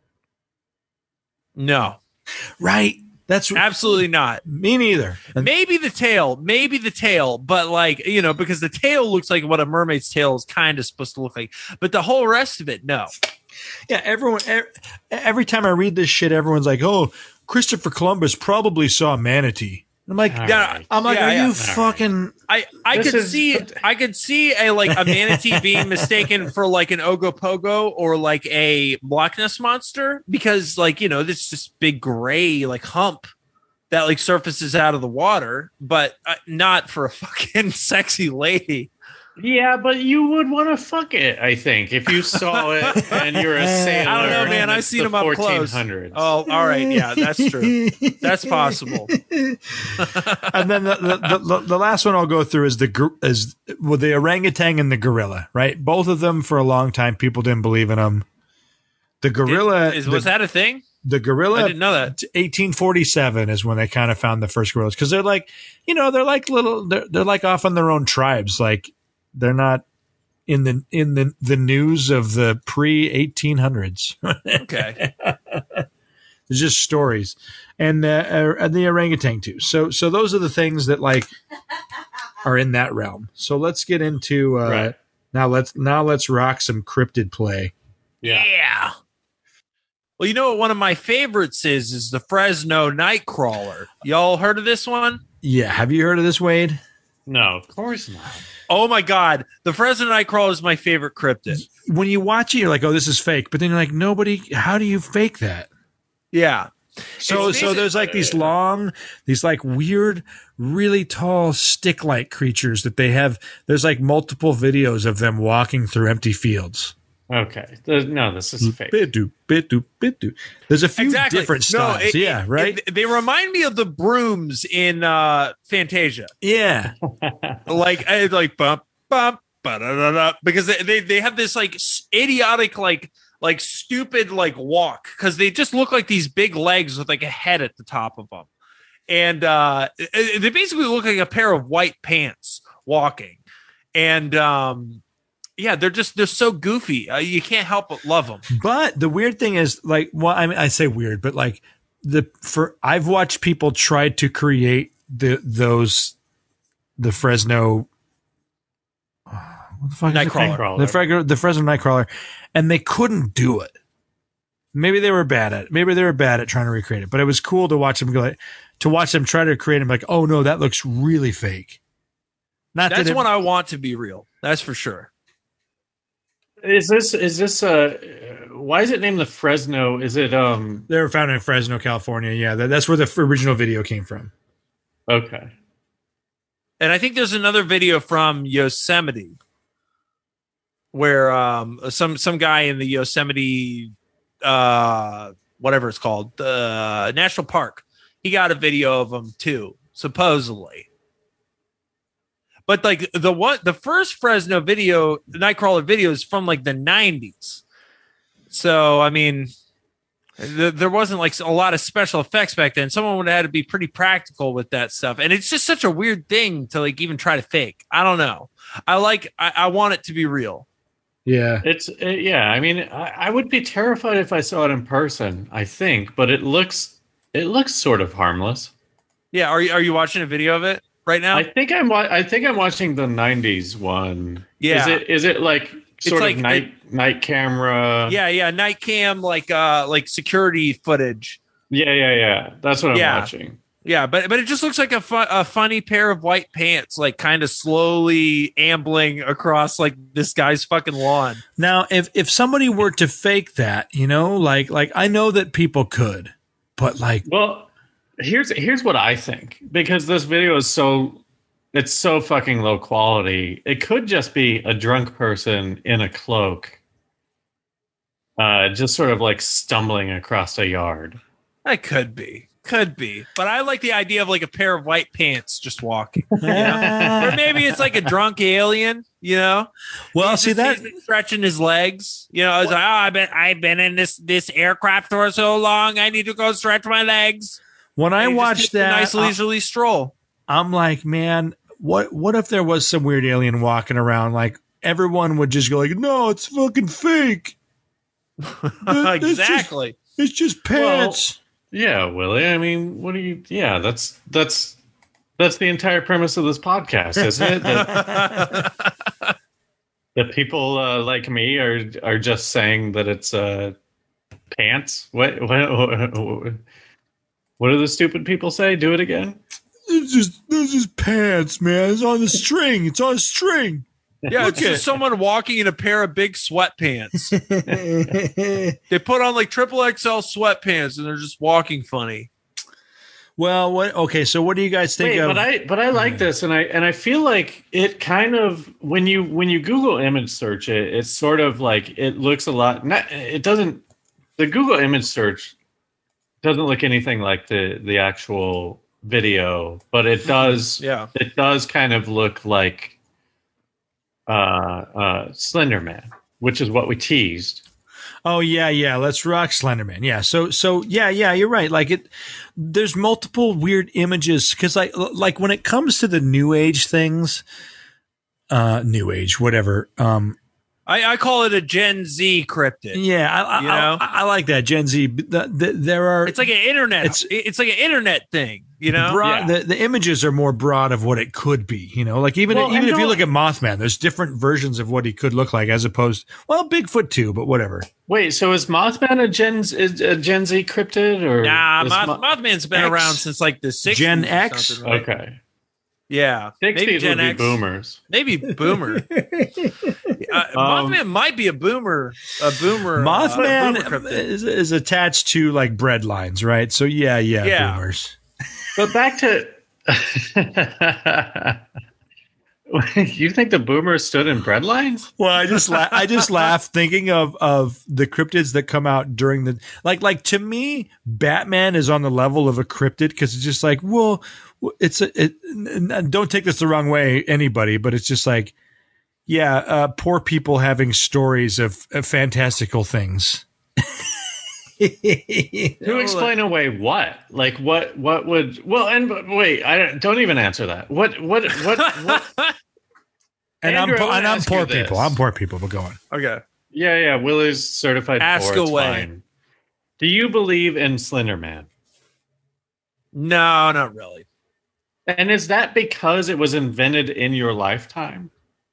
no, Right. That's absolutely not. me neither. And Maybe the tail, but like, you know, because the tail looks like what a mermaid's tail is kind of supposed to look like, but the whole rest of it, no. yeah, every time I read this shit, everyone's like, "Oh, Christopher Columbus probably saw a manatee." I'm like, All Yeah, right. "Are yeah. you fucking?" I This could is- see a like a manatee being mistaken for like an Ogopogo or like a Loch Ness monster because like, you know, this big gray like hump that like surfaces out of the water, but not for a fucking sexy lady. Yeah, but you would want to fuck it, I think, if you saw it and you're a sailor. I don't know, man. and I've it's seen the them up close. 1400s. Oh, all right, yeah, that's true. That's possible. And then the last one I'll go through is the orangutan and the gorilla. Right, both of them for a long time people didn't believe in them. The gorilla Was that a thing? the gorilla. I didn't know that. 1847 is when they kind of found the first gorillas because they're like, they're like they're like off on their own tribes. Like they're not in the news of the pre-1800s. Okay. It's just stories, and the orangutan too. So those are the things that like are in that realm. So let's get into Right. now. Let's rock some cryptid play. Yeah. Well, you know what one of my favorites is the Fresno Nightcrawler. Y'all heard of this one? Yeah, have you heard of this, Wade? No, of course not. Oh my God. The Fresno Nightcrawler is my favorite cryptid. When you watch it, you're like, "Oh, this is fake," but then you're like, "Nobody. How do you fake that?" Yeah. So It's there's like these like weird, really tall stick-like creatures that they have. There's like multiple videos of them walking through empty fields. Okay. No, this is fake. Bidu, bidu, bidu. There's a few Exactly. different styles. Right? They remind me of the brooms in Fantasia. Yeah. Like bump, bump, ba-da-da-da, because they have this like idiotic, like stupid, like walk because they just look like these big legs with like a head at the top of them. And they basically look like a pair of white pants walking. And yeah, they're so goofy. You can't help but love them. But the weird thing is, like, well, I mean, I say weird, but like I've watched people try to create the Fresno. What the fuck is it called? Nightcrawler. The Fresno Nightcrawler, and they couldn't do it. Maybe they were bad at it. Maybe they were bad at trying to recreate it. But it was cool to watch them try to create them. Like, oh no, that looks really fake. Not That's that it, one I want to be real. That's for sure. Is this why is it named the Fresno? Is it they were found in Fresno, California. Yeah, that's where the original video came from. okay. And I think there's another video from Yosemite where some guy in the Yosemite whatever it's called, the national park, he got a video of them too, supposedly. But like the first Fresno video, Nightcrawler video, is from like the 90s. So I mean, there wasn't like a lot of special effects back then. Someone would have had to be pretty practical with that stuff, and it's just such a weird thing to like even try to fake. I don't know. I want it to be real. Yeah. Yeah. I mean, I would be terrified if I saw it in person, I think, but it looks sort of harmless. Yeah. Are you watching a video of it right now? I think I'm watching the 90s one. Yeah. Is it like sort of night camera? Yeah. Night cam, like security footage. Yeah. That's what I'm watching. Yeah, but it just looks like a funny pair of white pants, like kind of slowly ambling across like this guy's fucking lawn. Now, if somebody were to fake that, you know, like I know that people could, but like, well, here's what I think, because this video is so fucking low quality. It could just be a drunk person in a cloak, just sort of like stumbling across a yard. That could be, but I like the idea of like a pair of white pants just walking, you know? Or maybe it's like a drunk alien, you know. Well, he's been stretching his legs, you know. It's like, I've been in this aircraft for so long, I need to go stretch my legs. When I watched that, nice leisurely stroll, I'm like, man, what if there was some weird alien walking around? Like everyone would just go like, no, it's fucking fake. Exactly. It's just pants. Well, yeah, Willie. I mean, what do you? Yeah, that's the entire premise of this podcast, isn't it? That people like me are just saying that it's pants. What do the stupid people say? Do it again. It's just pants, man. It's on the string. It's on a string. Yeah, it's just someone walking in a pair of big sweatpants. They put on like triple XL sweatpants and they're just walking funny. Well, okay, so what do you guys think of? But I like this, and I feel like it kind of when you Google image search it, it's sort of like it looks a lot. It doesn't. The Google image search doesn't look anything like the actual video, but it does. Yeah, it does kind of look like Slender Man, which is what we teased. Oh yeah, let's rock Slenderman. Yeah, so yeah, you're right. Like there's multiple weird images because like when it comes to the new age things, new age, whatever. I call it a Gen Z cryptid. Yeah, I like that Gen Z. There are. It's like an internet. It's like an internet thing. You know, the images are more broad of what it could be. You know, like even if you look at Mothman, there's different versions of what he could look like as opposed. Well, Bigfoot too, but whatever. Wait, so is Mothman a Gen Z cryptid or? Nah, Mothman's been around since like the 60s. Gen X. Right? Okay. Yeah, 60s would be boomers. Maybe boomer. Mothman might be a boomer. Mothman is attached to like bread lines, right? So yeah, boomers. But back to, you think the boomers stood in bread lines? Well, I just laugh thinking of the cryptids that come out during the like to me, Batman is on the level of a cryptid because it's just like, well, don't take this the wrong way, anybody, but it's just like, poor people having stories of fantastical things. To explain away what? Like what would wait, don't even answer that. What And Andrew, I'm poor people. I'm poor people, but go on. Okay. Yeah, Willie's certified Ask poor. It's away. fine. Do you believe in Slender Man? No, not really. And is that because it was invented in your lifetime?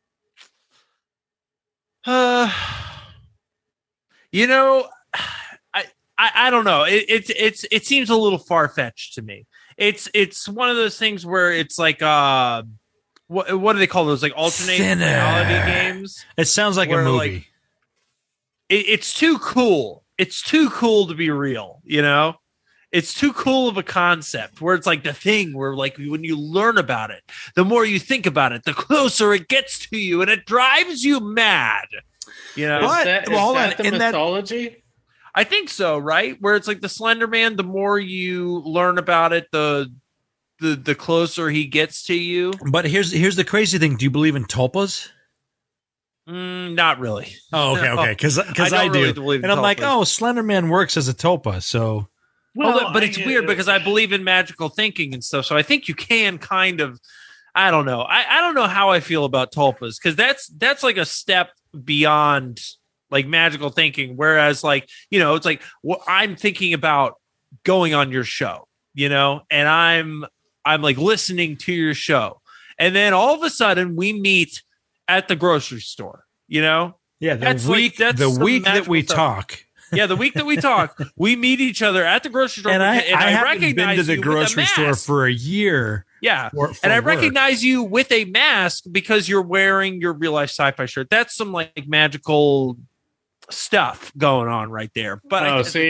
You know, I don't know. It seems a little far fetched to me. It's one of those things where it's like what do they call those, like alternate reality games? It sounds like a movie. Like, it's too cool. It's too cool to be real. You know, it's too cool of a concept where it's like the thing where like when you learn about it, the more you think about it, the closer it gets to you, and it drives you mad. You know, Is that the mythology? I think so, right? Where it's like the Slender Man, the more you learn about it, the the closer he gets to you. But here's the crazy thing. Do you believe in tulpas? Not really. Oh, okay. Because I do. really believe in and I'm like, tulpas. oh, Slender Man works as a tulpa. So But it's weird because I believe in magical thinking and stuff. So I think you can kind of, I don't know. I don't know how I feel about tulpas because that's like a step beyond like magical thinking. Whereas like, it's like I'm thinking about going on your show, and I'm like listening to your show. And then all of a sudden we meet at the grocery store, yeah, that's the week that we stuff. talk. Yeah, the week that we talk, we meet each other at the grocery store, And I haven't recognize been to the you grocery with a store mask. for a year. Yeah, for and I work. recognize you with a mask because you're wearing your real life sci-fi shirt. That's some like magical stuff going on right there. But I say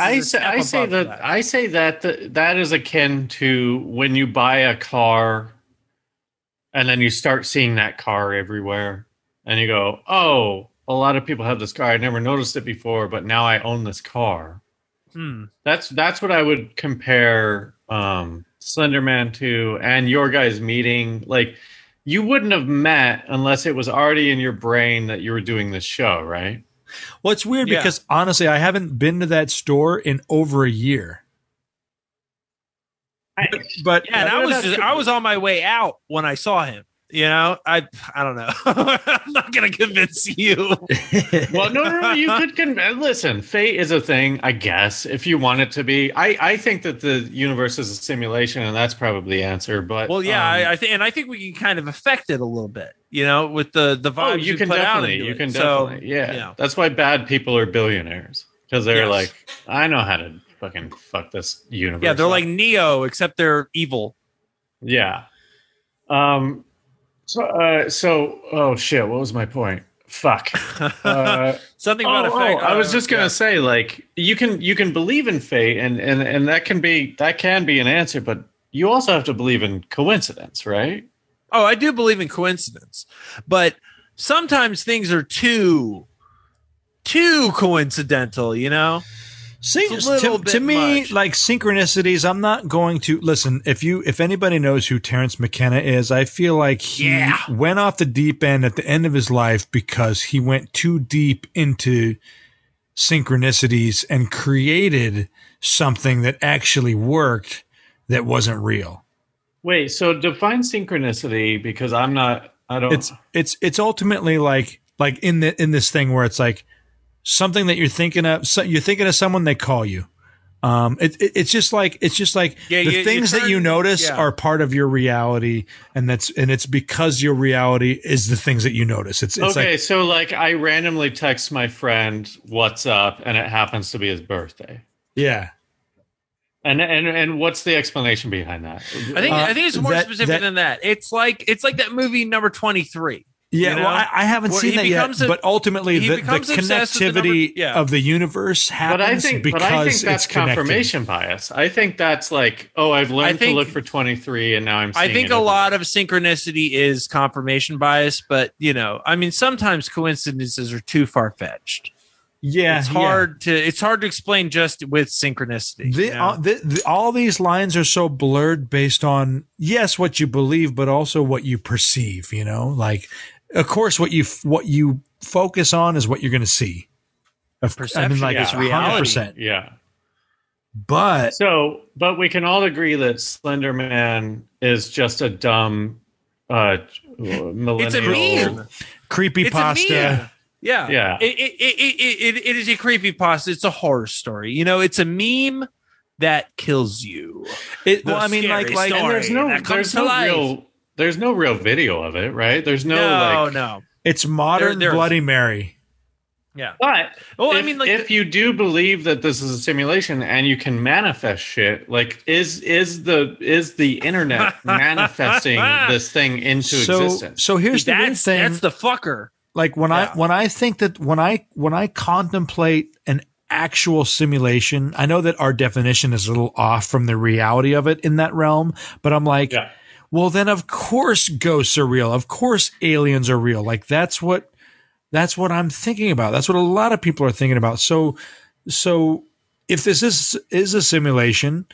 that is akin to when you buy a car and then you start seeing that car everywhere and you go, oh, a lot of people have this car. I never noticed it before, but now I own this car. That's what I would compare Slender Man to, and your guys meeting. Like, you wouldn't have met unless it was already in your brain that you were doing this show, right? Well, it's weird because honestly, I haven't been to that store in over a year. But yeah, and I was on my way out when I saw him. I don't know. I'm not gonna convince you. Well, no. You could listen. Fate is a thing, I guess, if you want it to be. I think that the universe is a simulation, and that's probably the answer. But well, yeah, I think we can kind of affect it a little bit. With the vibes you can put out definitely, into you it. can So, definitely, yeah. That's why bad people are billionaires because they're like, I know how to fucking fuck this universe. Yeah, they're up. like Neo, except they're evil. Yeah. So, oh shit, what was my point? Fuck. Something about effect. I was just gonna say, like, you can believe in fate, and that can be an answer, but you also have to believe in coincidence, right? Oh, I do believe in coincidence, but sometimes things are too coincidental, See, It's a little to bit me, much. like synchronicities, I'm not going to listen. If anybody knows who Terrence McKenna is, I feel like he went off the deep end at the end of his life because he went too deep into synchronicities and created something that actually worked that wasn't real. Wait, so define synchronicity because I don't. It's ultimately like in this thing where it's like something that you're thinking of. So you're thinking of someone, they call you. It's just like the things that you notice are part of your reality, and it's because your reality is the things that you notice. It's okay. like, So like I randomly text my friend what's up, and it happens to be his birthday. yeah. And what's the explanation behind that? I think it's more that- specific than that. It's like that movie number 23. Yeah, well, I haven't Where seen he that yet, becomes but ultimately he the becomes obsessed with the connectivity number- of the universe happens but I think because that's it's connected. confirmation bias. I think that's like, oh, I've learned to look for 23, and now I'm seeing I think it a everywhere. lot of synchronicity is confirmation bias, but sometimes coincidences are too far fetched. Yeah, It's hard to explain just with synchronicity. All these lines are so blurred based on what you believe, but also what you perceive. Like, of course, what you focus on is what you're going to see. Perception it's is reality. 100%. Yeah. But we can all agree that Slender Man is just a dumb millennial. It's a meme. creepy It's pasta. a meme. Yeah. Yeah. It is a creepypasta. It's a horror story. It's a meme that kills you. Well, The I mean, like, scary And story there's no that comes to life. there's no real video of it, right? There's no No. it's modern There is- Bloody Mary. Yeah. But if you do believe that this is a simulation and you can manifest shit, like is the internet manifesting this thing into existence? So here's the weird thing. That's the fucker. Like when I think that when I contemplate an actual simulation, I know that our definition is a little off from the reality of it in that realm, but I'm like, well, then of course ghosts are real. Of course aliens are real. Like that's what I'm thinking about. That's what a lot of people are thinking about. So if this is a simulation,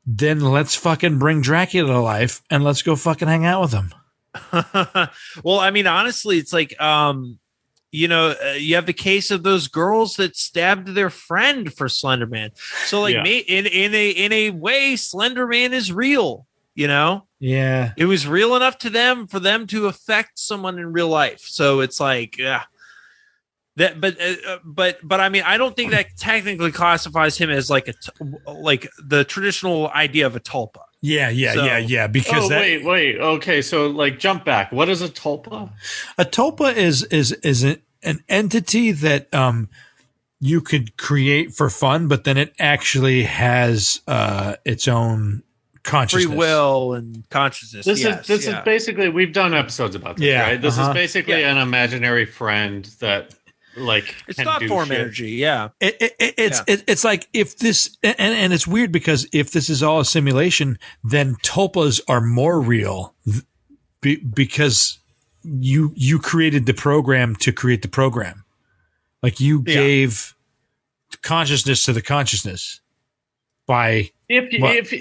then let's fucking bring Dracula to life and let's go fucking hang out with him. Well, I mean, honestly, it's like, you have the case of those girls that stabbed their friend for Slenderman. So, like, in a way, Slenderman is real. Yeah, it was real enough to them for them to affect someone in real life. So it's like, yeah. That, but I mean, I don't think that technically classifies him as like like the traditional idea of a tulpa. Yeah. Because wait. Okay, so like, jump back. What is a tulpa? A tulpa is an entity that you could create for fun, but then it actually has its own consciousness, free will, and consciousness. This is basically, we've done episodes about this, right? This is basically an imaginary friend that. Like, it's thought form energy. Yeah. It's like, if this, and it's weird because if this is all a simulation, then tulpas are more real because you created the program to create the program. Like, you gave consciousness to the consciousness by if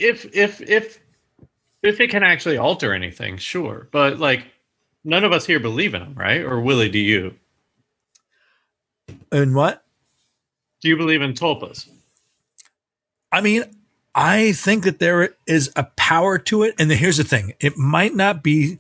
it can actually alter anything, sure. But like, none of us here believe in them, right? Or Willie, do you? And what? Do you believe in tulpas? I mean, I think that there is a power to it. And here's the thing. It might not be.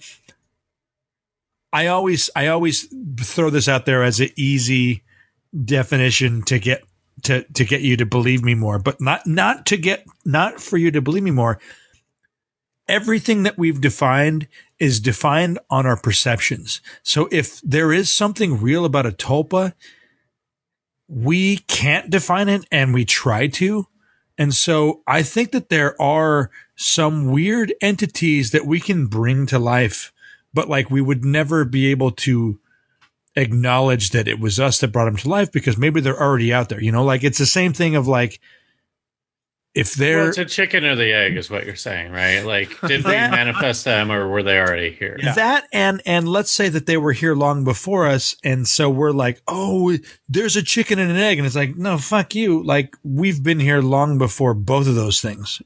I always throw this out there as an easy definition to get you to believe me more, but not for you to believe me more. Everything that we've defined is defined on our perceptions. So if there is something real about a tulpa, we can't define it, and we try to. And so I think that there are some weird entities that we can bring to life, but like, we would never be able to acknowledge that it was us that brought them to life because maybe they're already out there. Like, it's the same thing of like, if they're it's a chicken or the egg is what you're saying, right? Like, did we manifest them, or were they already here? Yeah. That and let's say that they were here long before us, and so we're like, oh, there's a chicken and an egg, and it's like, no, fuck you. Like, we've been here long before both of those things.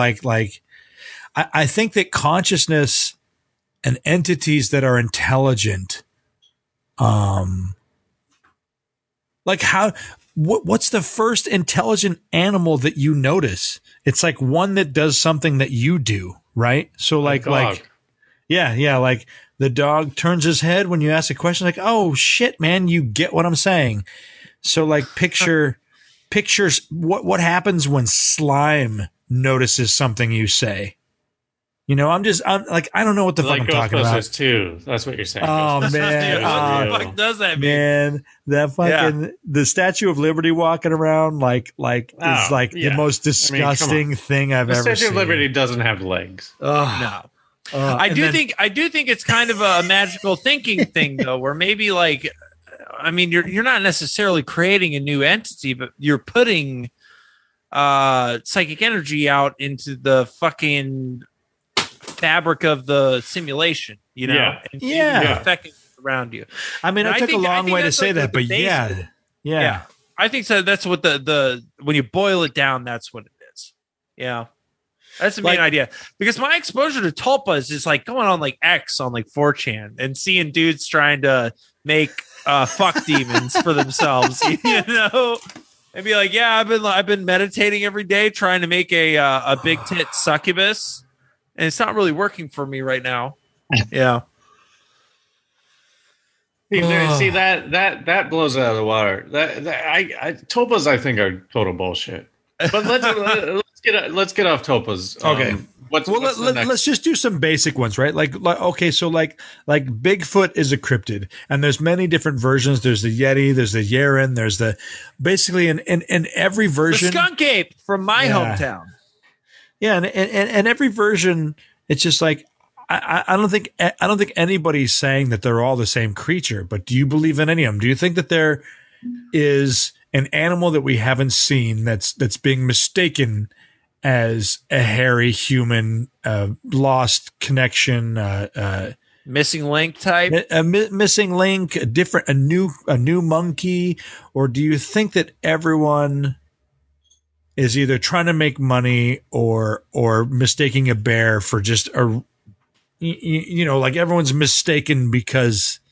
I think that consciousness and entities that are intelligent, like how. What's the first intelligent animal that you notice? It's like one that does something that you do, right? So like, like the dog turns his head when you ask a question, like, oh shit, man, you get what I'm saying. So like, pictures, what happens when slime notices something you say? I'm like, I don't know what the fuck I'm talking about. Ghostbusters 2. That's what you're saying. Oh, man. What the fuck does that mean? Man, that fucking, the Statue of Liberty walking around is the most disgusting thing I've ever seen. The Statue of Liberty doesn't have legs. No. I do think it's kind of a magical thinking thing, though, where maybe like, I mean, you're not necessarily creating a new entity, but you're putting psychic energy out into the fucking fabric of the simulation, and affecting around you. I mean, I took a long way to say that, but yeah. I think so. That's what the when you boil it down, that's what it is. Yeah, that's the main idea. Because my exposure to tulpas is like going on like X on like 4chan and seeing dudes trying to make fuck demons for themselves, and be like, yeah, I've been meditating every day trying to make a big tit succubus. And it's not really working for me right now. Yeah. See that blows it out of the water. Tulpas, I think, are total bullshit. But let's get off tulpas. Okay. Let's just do some basic ones, right? Like okay, so like Bigfoot is a cryptid, and there's many different versions. There's the Yeti, there's the Yeren, there's the basically in every version. The skunk ape from my hometown. Yeah, and every version, it's just like I don't think anybody's saying that they're all the same creature. But do you believe in any of them? Do you think that there is an animal that we haven't seen that's being mistaken as a hairy human, lost connection, missing link type, a missing link, a new monkey, or do you think that everyone is either trying to make money or mistaking a bear for just like everyone's mistaken because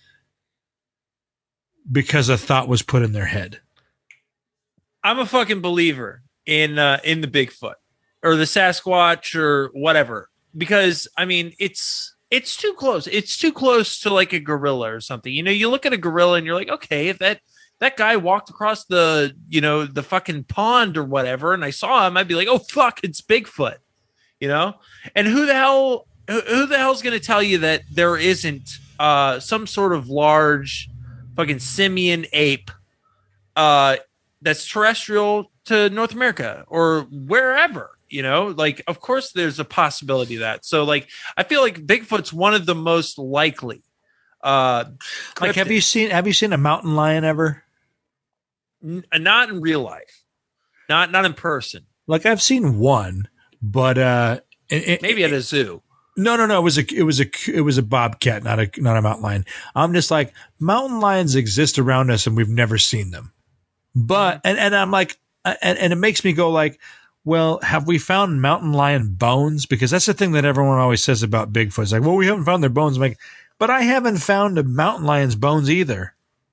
a thought was put in their head. I'm a fucking believer in the Bigfoot or the Sasquatch or whatever, because I mean it's too close. It's too close to like a gorilla or something. You look at a gorilla and you're like, okay, if that guy walked across the fucking pond or whatever, and I saw him, I'd be like, oh fuck, it's Bigfoot. And who the hell's going to tell you that there isn't some sort of large fucking simian ape that's terrestrial to North America or wherever, like, of course there's a possibility of that. So like, I feel like Bigfoot's one of the most likely. Like, have you seen a mountain lion ever? Not in real life, not in person. Like, I've seen one, but maybe at a zoo. No. It was a bobcat, not a mountain lion. I'm just like, mountain lions exist around us and we've never seen them. But, and I'm like, and it makes me go like, well, have we found mountain lion bones? Because that's the thing that everyone always says about Bigfoot. It's like, well, we haven't found their bones. I'm like, but I haven't found a mountain lion's bones either.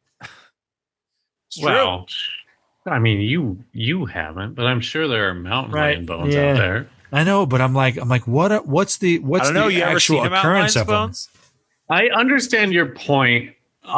Well, I mean, you haven't, but I'm sure there are mountain lion bones out there. I know, but I'm like, what's the actual occurrence of them? I understand your point.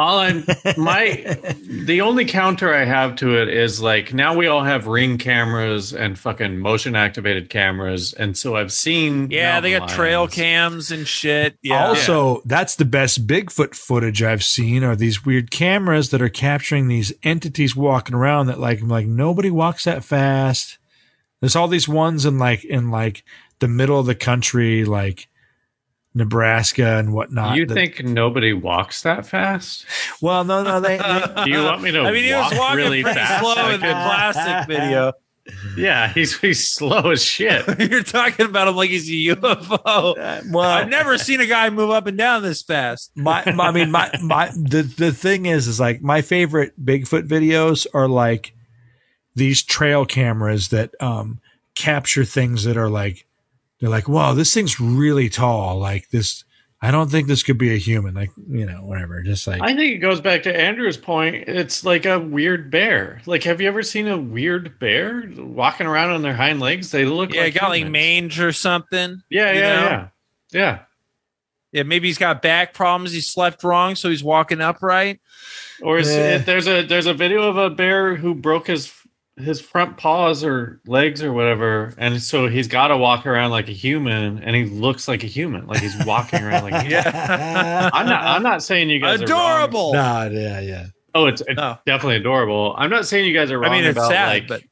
The only counter I have to it is like, now we all have Ring cameras and fucking motion activated cameras, and so I've seen they got trail cams and shit. Also, that's the best Bigfoot footage I've seen are these weird cameras that are capturing these entities walking around that like nobody walks that fast. There's all these ones in the middle of the country, like Nebraska and whatnot. You think nobody walks that fast? Well, no. They Do you want me to? I mean, he was walking really pretty fast slow in the classic video. Yeah, he's slow as shit. You're talking about him like he's a UFO. Well, I've never seen a guy move up and down this fast. The thing is like my favorite Bigfoot videos are like these trail cameras that capture things that are like, they're like, wow, this thing's really tall. Like this, I don't think this could be a human. Like, whatever. Just like, I think it goes back to Andrew's point. It's like a weird bear. Like, have you ever seen a weird bear walking around on their hind legs? They look like got humans. like mange or something. Yeah. Yeah, maybe he's got back problems. He slept wrong, so he's walking upright. Or there's a video of a bear who broke his front paws or legs or whatever, and so he's got to walk around like a human, and he looks like a human, like he's walking around like a human. I'm not saying you guys adorable. Are wrong. No, yeah. Oh, it's definitely adorable. I'm not saying you guys are wrong. I mean, it's about sad, like but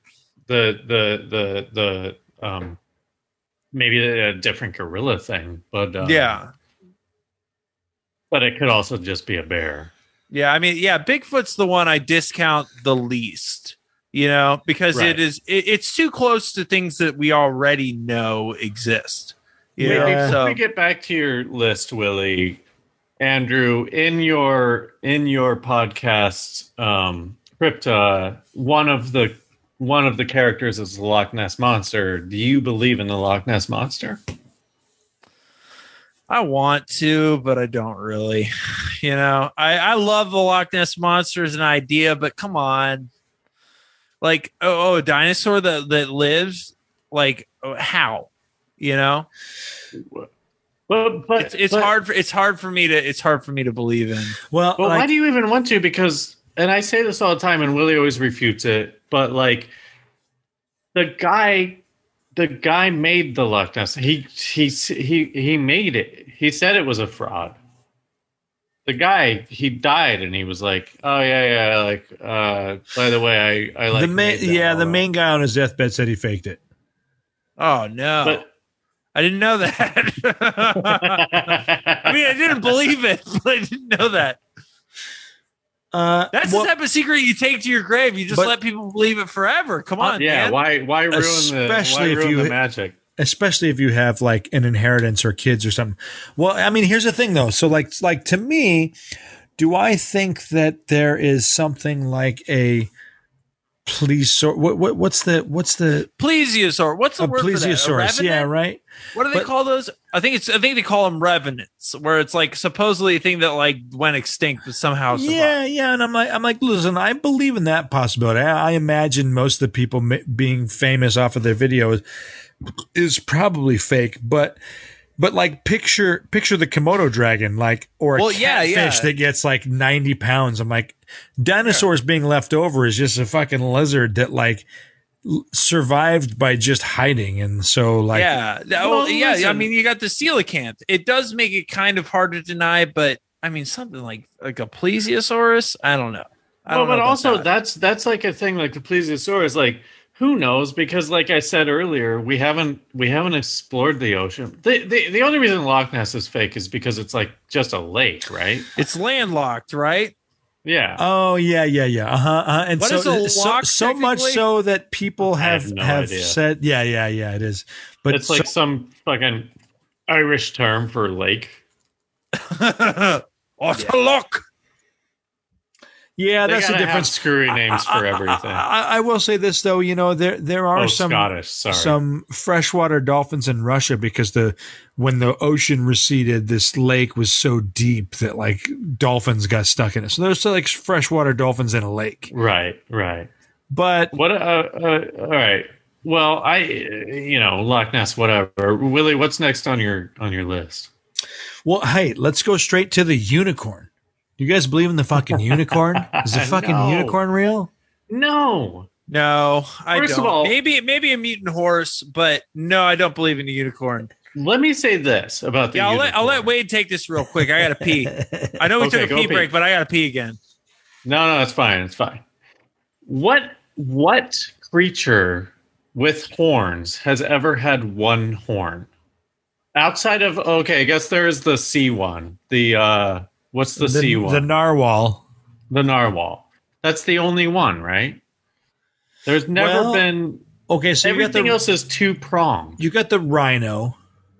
the maybe a different gorilla thing, but but it could also just be a bear. Yeah, I mean, Bigfoot's the one I discount the least. Because Right. it's too close to things that we already know exist. Before we get back to your list, Willie, Andrew, in your podcast, Crypta, one of the characters is the Loch Ness Monster. Do you believe in the Loch Ness Monster? I want to, but I don't really. I love the Loch Ness Monster as an idea, but come on. Like, a dinosaur that lives, like, how, But it's hard for me to believe in. Well, but why do you even want to? Because, and I say this all the time, and Willie always refutes it, but like, the guy made the Loch Ness. He made it. He said it was a fraud. The guy, he died, and he was like, "Oh yeah, like by the way, I like the main guy on his deathbed said he faked it." Oh no! But I didn't know that. I mean, I didn't believe it, but I didn't know that. That's the type of secret you take to your grave. You just let people believe it forever. Come on, man. Why ruin the magic? Especially if you have like an inheritance or kids or something. Well, I mean, here's the thing though. So like to me, do I think that there is something like a plesiosaur. What's the Plesiosaur. What's the a word for that? A plesiosaurus? Yeah, revenant? right. What do they call those? I think they call them revenants, where it's like supposedly a thing that like went extinct but somehow survived. Yeah, and I'm like, listen, I believe in that possibility. I imagine most of the people being famous off of their videos is probably fake, but like picture the Komodo dragon, like, or a catfish that gets like 90 pounds. I'm like, dinosaurs being left over is just a fucking lizard that like survived by just hiding, and so like I mean, you got the coelacanth. It does make it kind of hard to deny, but I mean, something like a plesiosaurus, I don't know. But also that's like a thing like the plesiosaurus, like who knows? Because like I said earlier, we haven't explored the ocean. The only reason Loch Ness is fake is because it's like just a lake, right? It's landlocked, right? Yeah. Oh yeah. And what is a loch, so much so that people have idea. said, yeah, it is. But it's like some fucking Irish term for lake. Loch. Yeah, that's the difference. Screwy names for everything. I will say this though, there are some freshwater dolphins in Russia because when the ocean receded, this lake was so deep that like dolphins got stuck in it. So there's like freshwater dolphins in a lake. Right. But what? All right. Well, Loch Ness, whatever. Willie, what's next on your list? Well, hey, let's go straight to the unicorn. Do you guys believe in the fucking unicorn? Is the fucking unicorn real? No, I First don't. of all, maybe a mutant horse, but no, I don't believe in a unicorn. Let me say this about the unicorn. I'll let Wade take this real quick. I gotta pee. I know we took a pee break, but I gotta pee again. No, it's fine. It's fine. What creature with horns has ever had one horn? Outside of I guess there's the sea one. What's the sea one? The narwhal. The narwhal. That's the only one, right? There's never been. Okay, so everything else is two pronged. You got the rhino.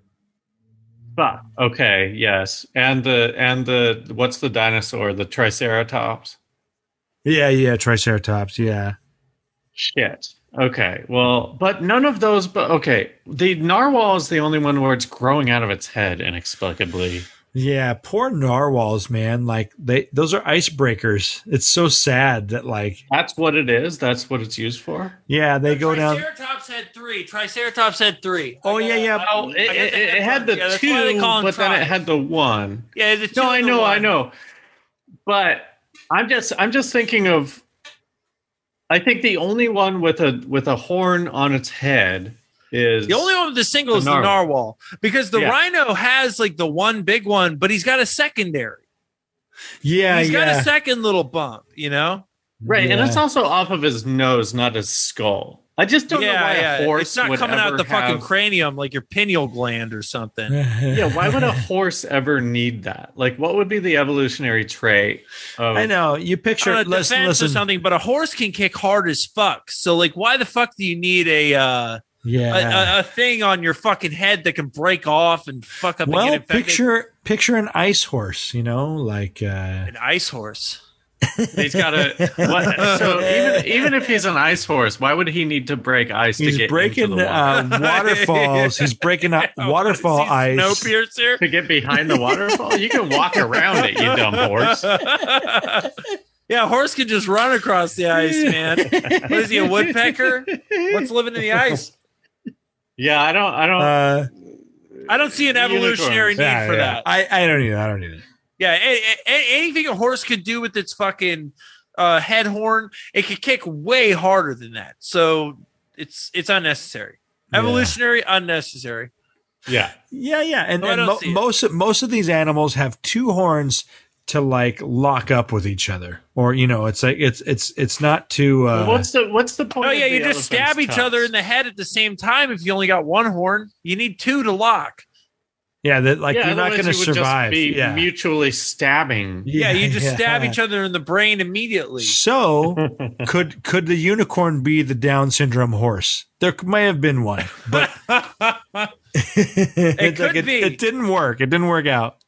Okay, yes, and the what's the dinosaur? The Triceratops. Yeah, Triceratops. Yeah. Shit. Okay, well, but none of those. But okay, the narwhal is the only one where it's growing out of its head inexplicably. Yeah, poor narwhals, man. Like those are icebreakers. It's so sad that like that's what it is. That's what it's used for. Yeah, they go down. Triceratops had three. Oh yeah. Well, it had the two, but then it had the one. Yeah, the two. No, I know. But I'm just thinking of. I think the only one with a horn on its head. Is the only one with the single is the narwhal, because the rhino has like the one big one, but he's got a secondary. Yeah, he's got a second little bump, Right, and it's also off of his nose, not his skull. I just don't know why a horse. It's not coming out the fucking cranium like your pineal gland or something. Yeah, why would a horse ever need that? Like, what would be the evolutionary trait? I know you picture listen or something, but a horse can kick hard as fuck. So, like, why the fuck do you need a thing on your fucking head that can break off and fuck up? Well, and picture an ice horse, like an ice horse. He's got so even if he's an ice horse, why would he need to break ice to get breaking into the water? Waterfalls? He's breaking waterfall ice. Snowpiercer to get behind the waterfall. You can walk around it, you dumb horse. Yeah, a horse can just run across the ice, man. What is he, a woodpecker? What's living in the ice? Yeah, I don't see an evolutionary need for that. I don't either. Yeah, anything a horse could do with its fucking head horn, it could kick way harder than that. So it's unnecessary. Evolutionary, unnecessary. Yeah. And most of these animals have two horns to like lock up with each other, or it's like it's not to. What's the point? Oh yeah, you just stab each other in the head at the same time. If you only got one horn, you need two to lock. Yeah, you're not going to survive. Just be mutually stabbing. Yeah, you just stab each other in the brain immediately. So, could the unicorn be the Down syndrome horse? There may have been one, but it could be. It didn't work. It didn't work out.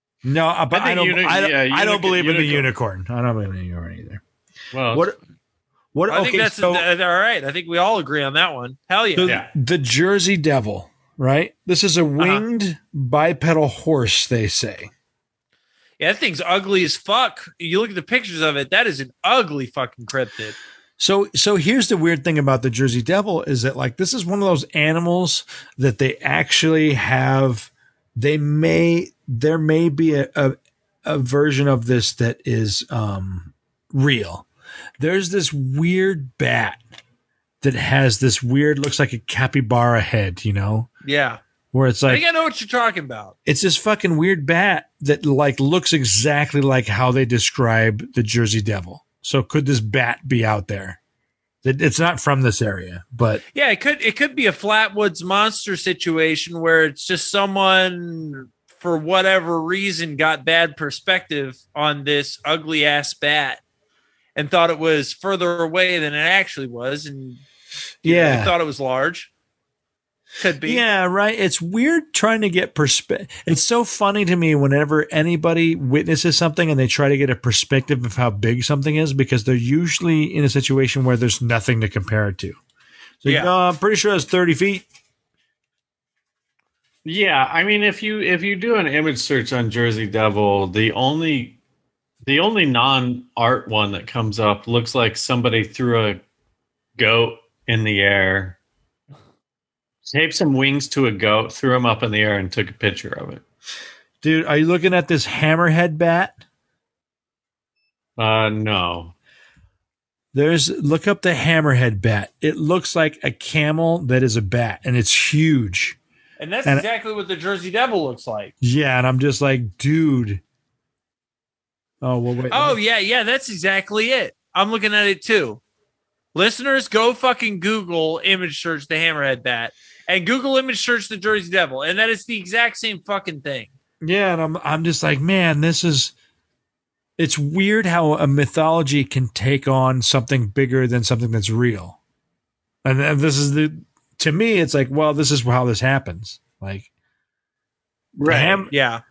No, but I don't believe in the unicorn. I don't believe in the unicorn either. Well, What? I think Okay, that's so, all right. I think we all agree on that one. Hell yeah. so Yeah. the Jersey Devil, right? This is a winged bipedal horse, they say. Yeah, that thing's ugly as fuck. You look at the pictures of it, that is an ugly fucking cryptid. So here's the weird thing about the Jersey Devil is that like this is one of those animals that they actually have. There may be a version of this that is real. There's this weird bat that has this weird, looks like a capybara head, you know, Yeah. where it's I like think I know what you're talking about. it's this fucking weird bat that like looks exactly like how they describe the Jersey Devil. So could this bat be out there? It's not from this area, but Yeah, it could be a Flatwoods Monster situation where it's just someone for whatever reason got bad perspective on this ugly ass bat and thought it was further away than it actually was, and they thought it was large. Could be. Yeah, right. It's weird trying to get perspective. It's so funny to me whenever anybody witnesses something and they try to get a perspective of how big something is because they're usually in a situation where there's nothing to compare it to. So, Yeah. I'm pretty sure it's 30 feet. Yeah, I mean, if you do an image search on Jersey Devil, the only non-art one that comes up looks like somebody threw a goat in the air, taped some wings to a goat, threw him up in the air, and took a picture of it. Dude, are you looking at this hammerhead bat? No. Look up the hammerhead bat. It looks like a camel that is a bat, and it's huge. And that's And- exactly what the Jersey Devil looks like. Yeah, and I'm just like, dude. Oh, well, wait. Oh, yeah, that's exactly it. I'm looking at it too. Listeners, go fucking Google image search the hammerhead bat and Google image search the Jersey Devil, and that is the exact same fucking thing. Yeah, and I'm just like, man, it's weird how a mythology can take on something bigger than something that's real. And this is to me, it's like, well, this is how this happens. Like, Right. Yeah.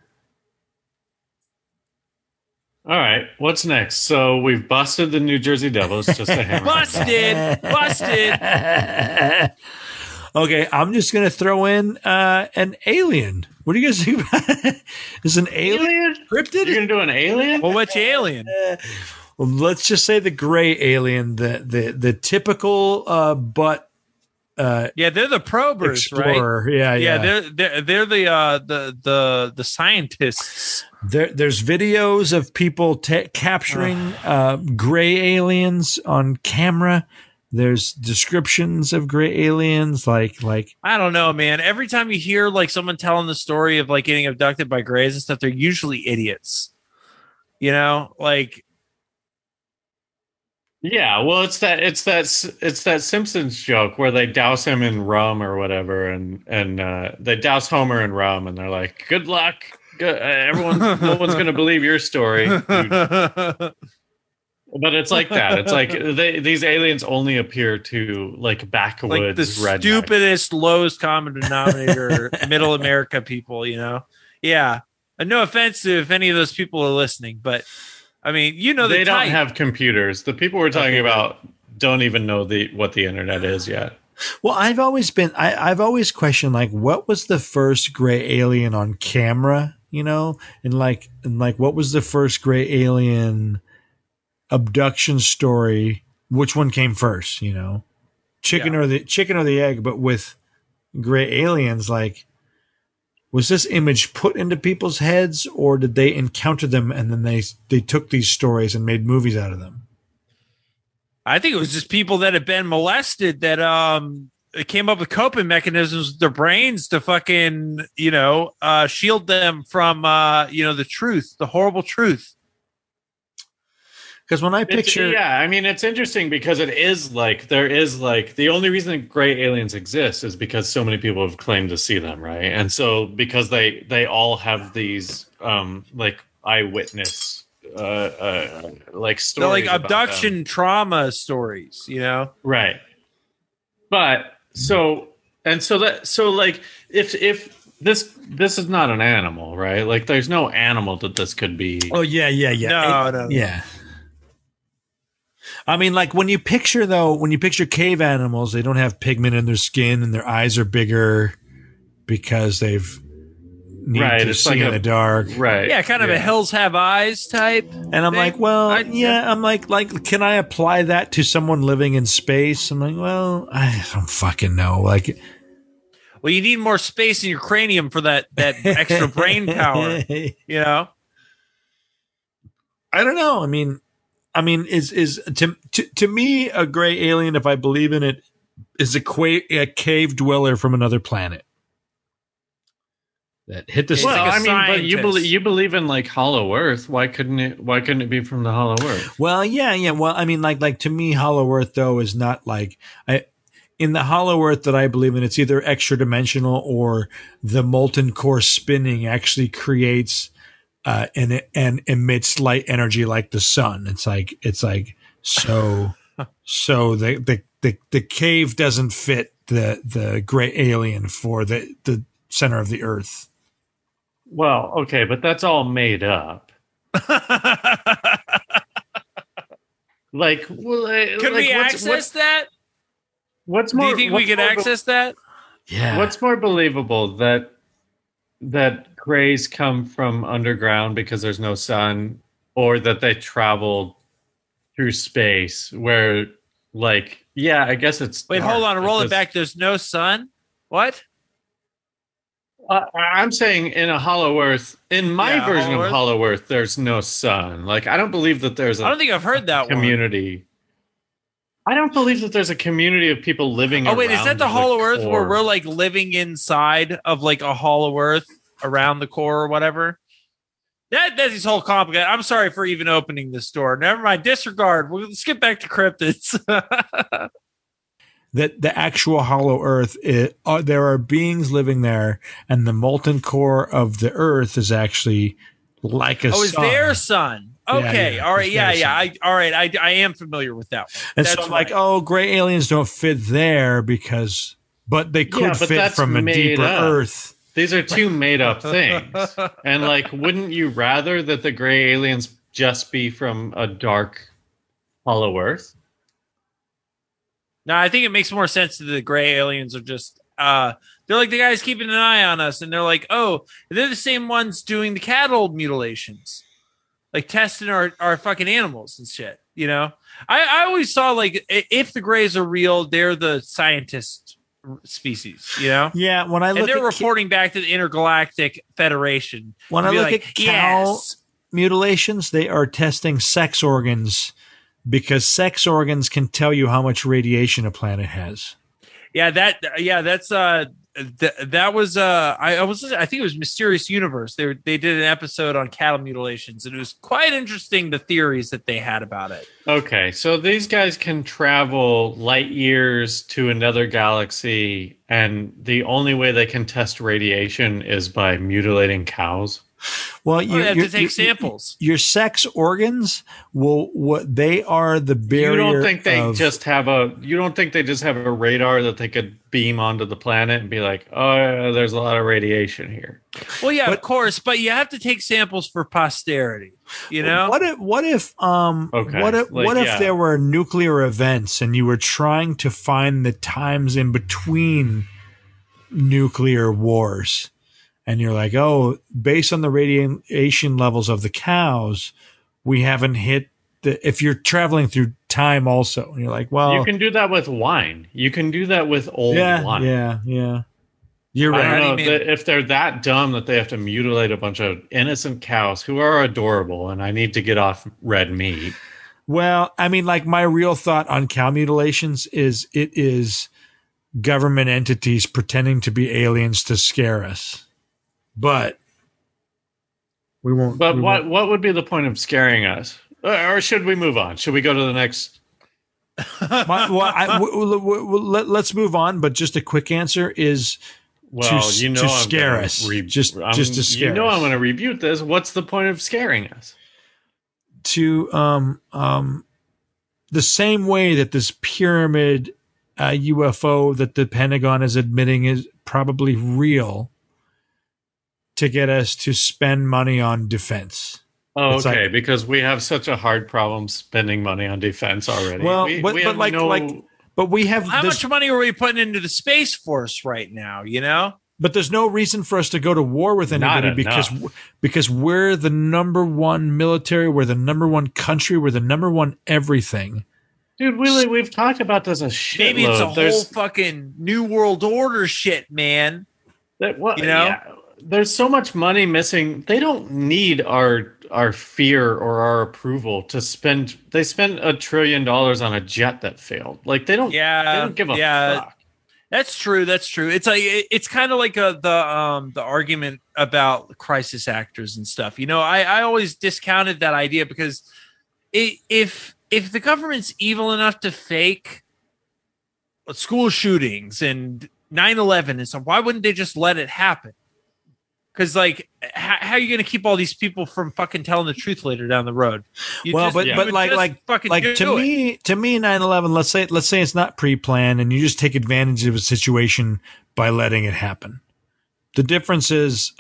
All right. What's next? So we've busted the New Jersey Devil. It's just a hammer. Busted. Okay, I'm just gonna throw in an alien. What do you guys think about it? Is an alien cryptid? You're gonna do an alien? Well, which alien? Well, let's just say the gray alien, the typical Yeah, they're the probers, explorer. right? Yeah. They're the scientists. There's videos of people capturing gray aliens on camera. There's descriptions of gray aliens, like I don't know, man. Every time you hear like someone telling the story of like getting abducted by grays and stuff, they're usually idiots. You know, like Yeah, well, it's that Simpsons joke where they douse him in rum or whatever, and they douse Homer in rum, and they're like, "Good luck, everyone. No one's going to believe your story." But it's like that. It's like these aliens only appear to like backwoods, like the rednecks. stupidest, lowest common denominator, middle America people. You know, yeah. And no offense if any of those people are listening, but I mean, you know, They don't type. have computers. The people we're talking Okay. about don't even know what the internet is yet. well, I've always questioned like what was the first gray alien on camera, you know, and like what was the first gray alien abduction story? Which one came first, you know, chicken or the egg? But with gray aliens, like, was this image put into people's heads, or did they encounter them and then they took these stories and made movies out of them? I think it was just people that had been molested that came up with coping mechanisms with their brains to fucking shield them from the truth, the horrible truth. Because when I picture, I mean, it's interesting because there is the only reason gray aliens exist is because so many people have claimed to see them, right? And so because they all have these like eyewitness like stories, They're like about abduction them. trauma stories, you know? Right. But so like if this is not an animal, right? Like there's no animal that this could be. oh yeah, No. yeah. I mean, like when you picture cave animals, they don't have pigment in their skin and their eyes are bigger because they've need Right, to it's see like in the dark. Right. Yeah, kind of a hills have eyes type. And I'm thing. like, well, I- I'm like, can I apply that to someone living in space? I'm like, well, I don't fucking know. Like, Well, you need more space in your cranium for that extra brain power. You know. I don't know. I mean, is to me a gray alien, if I believe in it, is a cave dweller from another planet that hit the. Well, like a I mean, but scientist. you believe in like Hollow Earth. Why couldn't it be from the Hollow Earth? Well, yeah. Well, I mean, like to me, Hollow Earth though is not like in the Hollow Earth that I believe in. It's either extra dimensional or the molten core spinning actually creates and emits light energy like the sun. It's like so the cave doesn't fit the gray alien for the center of the Earth. Well, okay, but that's all made up. Like, Can we access that? What's Do more? you think we could access that? Yeah. What's more believable, that grays come from underground because there's no sun, or that they travel through space? Where, like, yeah, I guess it's. Wait, dark, hold on. Roll it because- back. There's no sun. What? I'm saying in a Hollow Earth, in my Yeah, version Hollow of Earth. Hollow Earth, there's no sun. Like, I don't believe that there's I don't a think I've heard that one. community. I don't believe that there's a community of people living. Oh wait, is that around the Hollow Earth where core. we're like living inside of like a Hollow Earth around the core or whatever? That's whole complicated. I'm sorry for even opening this door. Never mind. Disregard. We'll skip back to cryptids. That the actual Hollow Earth, there are beings living there, and the molten core of the Earth is actually like a Oh, is sun. their son? Okay, yeah, all right, it's yeah, their yeah. All right, I am familiar with that one. And That's so I'm like, right. oh, gray aliens don't fit there but they could Yeah, but fit that's from a made deeper up. Earth. These are two made up things. And like, wouldn't you rather that the gray aliens just be from a dark Hollow Earth? No, I think it makes more sense that the gray aliens are just they're like the guys keeping an eye on us, and they're like, oh, they're the same ones doing the cattle mutilations, like testing our fucking animals and shit. You know, I always saw like if the grays are real, they're the scientist species. You know, Yeah, when I and look they're at reporting back to the Intergalactic Federation. when I and be look like, at cow yes. mutilations, they are testing sex organs because sex organs can tell you how much radiation a planet has. That's that was I think it was Mysterious Universe. They did an episode on cattle mutilations, and it was quite interesting the theories that they had about it. Okay, so these guys can travel light years to another galaxy, and the only way they can test radiation is by mutilating cows. Well, They have to take samples. Your sex organs they are the barrier. You don't think they of- just have a radar that they could beam onto the planet and be like, oh, yeah, there's a lot of radiation here. Well, yeah, But- of course, but you have to take samples for posterity. You know, What if yeah. there were nuclear events and you were trying to find the times in between nuclear wars, and you're like, oh, based on the radiation levels of the cows, we haven't hit if you're traveling through time also, and you're like, well, You can do that with wine. You can do that with old wine. yeah. You're I right. don't do know you mean? if they're that dumb that they have to mutilate a bunch of innocent cows who are adorable, and I need to get off red meat. Well, I mean, like my real thought on cow mutilations is it is government entities pretending to be aliens to scare us. But we won't. But we what won't- would be the point of scaring us? Or should we move on? Should we go to the next? let's move on. But just a quick answer is Well, to, you know, to I'm scare gonna us. Just to scare You know, us. I'm going to rebuke this. What's the point of scaring us? To the same way that this pyramid UFO that the Pentagon is admitting is probably real, to get us to spend money on defense. Oh, It's okay, like, because we have such a hard problem spending money on defense already. well, We have but we have How this. much money are we putting into the Space Force right now? You know? But there's no reason for us to go to war with Not anybody enough. because we're the number one military, we're the number one country, we're the number one everything. Dude, Willie, we've talked about this a shitload. Maybe it's a whole There's fucking New World Order shit, man. what, you know? yeah, there's so much money missing. They don't need our fear or our approval to spend. They spent $1 trillion on a jet that failed. Like they don't. Yeah, they don't give a fuck. That's true. That's true. It's like it's kind of like the argument about crisis actors and stuff. You know, I always discounted that idea because if the government's evil enough to fake school shootings and 9/11 and stuff, why wouldn't they just let it happen? Because like, how are you going to keep all these people from fucking telling the truth later down the road? You Well, just- but you but would like just like fucking like do to it. me 9/11, let's say it's not pre-planned and you just take advantage of a situation by letting it happen. The difference is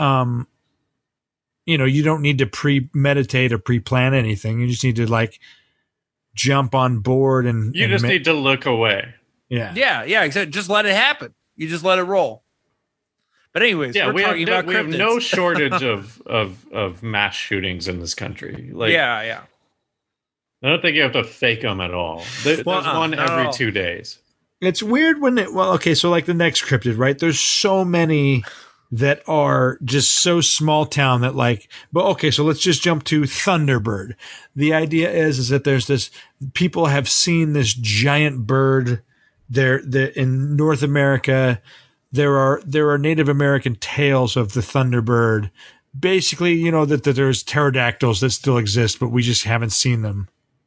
you know, you don't need to premeditate or pre-plan anything. You just need to like jump on board and You just need to look away. yeah. Yeah, exactly. Just let it happen. You just let it roll. But anyways, Yeah, we're we have talking no, about we have cryptids. no shortage of mass shootings in this country. Like, yeah. I don't think you have to fake them at all. There's one not at every all. 2 days. It's weird when okay, so like the next cryptid, right? There's so many that are just so small town that like, but okay, so let's just jump to Thunderbird. The idea is that there's this, people have seen this giant bird there in North America. There are Native American tales of the Thunderbird. Basically, you know, that there's pterodactyls that still exist, but we just haven't seen them.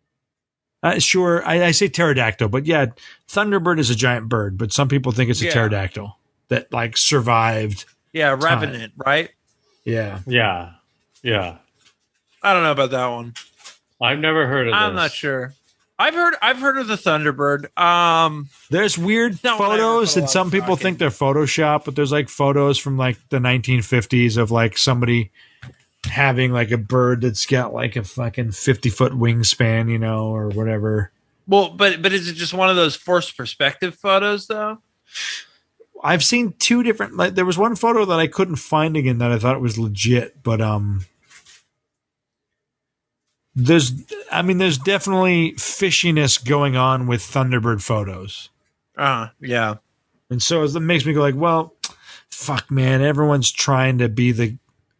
Sure, I say pterodactyl, but yeah, Thunderbird is a giant bird, but some people think it's a Yeah. pterodactyl that like survived. Yeah, Revenant, right? Yeah. Yeah. Yeah. I don't know about that one. I've never heard of this. I'm not sure. I've heard of the Thunderbird. There's weird Not what I ever photos, put a and lot some of people stock think in. they're Photoshop, but there's like photos from like the 1950s of like somebody having like a bird that's got like a fucking 50-foot wingspan, you know, or whatever. Well, but is it just one of those forced perspective photos though? I've seen two different, like there was one photo that I couldn't find again that I thought was legit, but there's definitely fishiness going on with Thunderbird photos. Yeah. And so it makes me go like, well, fuck, man, everyone's trying to be the,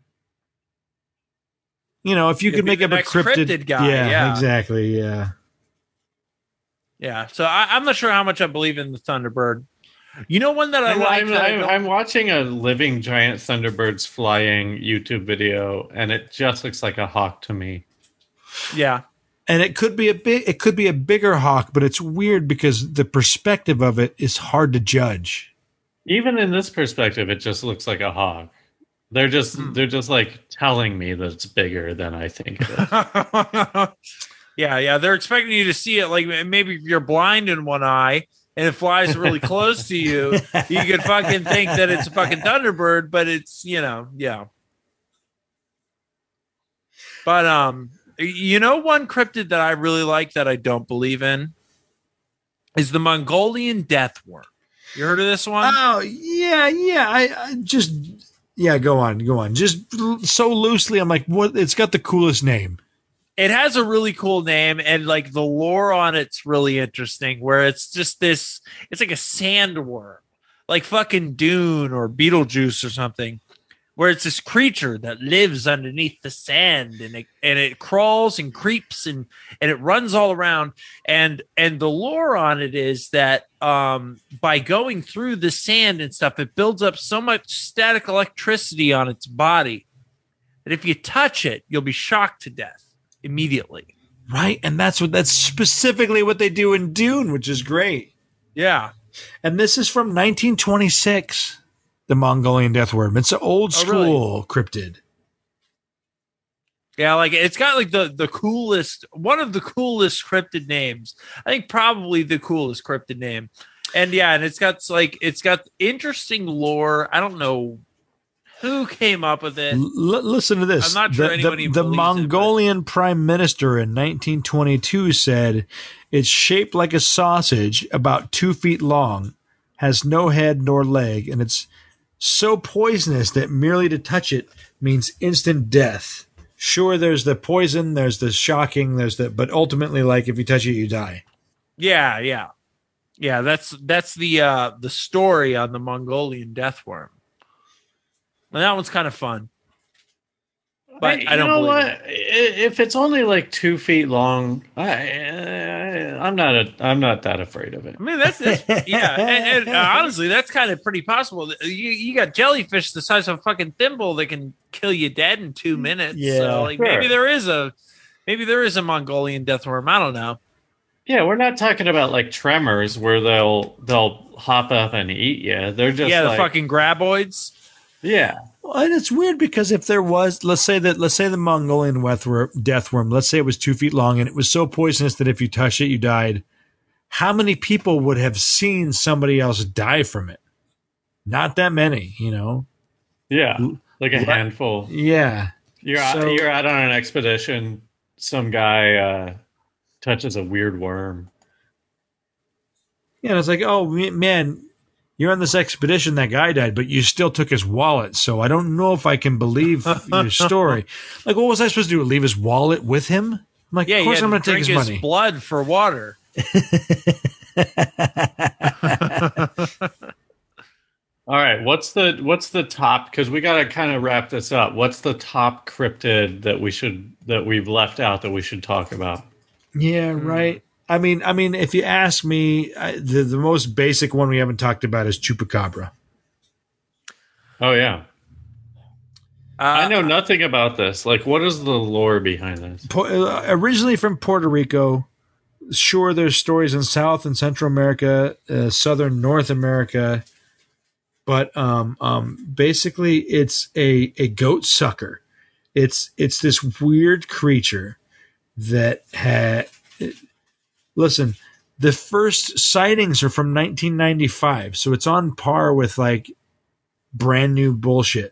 you know, if you Yeah, could be make the up a next cryptid, cryptid guy, yeah. exactly, yeah. Yeah. So I'm not sure how much I believe in the Thunderbird. You know, one that I like. I'm watching a living giant Thunderbirds flying YouTube video, and it just looks like a hawk to me. Yeah. And it could be a bigger hawk, but it's weird because the perspective of it is hard to judge. Even in this perspective, it just looks like a hawk. They're just like telling me that it's bigger than I think it is. Yeah. They're expecting you to see it. Like maybe if you're blind in one eye and it flies really close to you, you could fucking think that it's a fucking Thunderbird, but it's, you know, yeah. But you know, one cryptid that I really like that I don't believe in is the Mongolian deathworm. You heard of this one? Oh yeah. I just go on. Just so loosely, I'm like, what? It's got the coolest name. It has a really cool name, and like the lore on it's really interesting. Where it's just this, it's like a sandworm, like fucking Dune or Beetlejuice or something. Where it's this creature that lives underneath the sand, and it crawls and creeps and it runs all around. And the lore on it is that by going through the sand and stuff, it builds up so much static electricity on its body that if you touch it, you'll be shocked to death immediately. Right, and that's specifically what they do in Dune, which is great. Yeah. And this is from 1926, the Mongolian deathworm. It's an old school cryptid. Yeah, like it's got like the coolest, one of the coolest cryptid names. I think probably the coolest cryptid name. And yeah, and it's got interesting lore. I don't know. Who came up with it? Listen to this. I'm not sure anybody the believes Mongolian prime minister in 1922 said, "It's shaped like a sausage, about 2 feet long, has no head nor leg, and it's so poisonous that merely to touch it means instant death. Sure, there's the poison, there's the shocking, but ultimately, like if you touch it, you die." Yeah. That's the story on the Mongolian death worm. And that one's kind of fun. But I don't know believe what? it. If it's only like 2 feet long, I'm not that afraid of it. I mean, that's yeah, and honestly, that's kind of pretty possible. You got jellyfish the size of a fucking thimble that can kill you dead in 2 minutes. Yeah, so, like, sure. maybe there is a Mongolian death worm. I don't know. Yeah, we're not talking about like tremors where they'll hop up and eat you. They're just the like, fucking graboids. Yeah. Well, and it's weird because if there was, let's say the Mongolian death worm, let's say it was 2 feet long and it was so poisonous that if you touched it, you died. How many people would have seen somebody else die from it? Not that many, you know? Yeah. Like a handful. Yeah. You're out on an expedition. Some guy touches a weird worm. Yeah, and it's like, oh, man, you're on this expedition, that guy died, but you still took his wallet, so I don't know if I can believe your story. Like, what was I supposed to do? Leave his wallet with him? I'm like, of course I'm going to take his money. Blood for water. All right, what's the top? Because we got to kind of wrap this up. What's the top cryptid that we've left out that we should talk about? Yeah, right. I mean, if you ask me, the most basic one we haven't talked about is Chupacabra. Oh yeah, I know nothing about this. Like, what is the lore behind this? Originally from Puerto Rico. Sure, there's stories in South and Central America, Southern North America, but basically it's a goat sucker. It's this weird creature that had. Listen, the first sightings are from 1995, so it's on par with like brand new bullshit.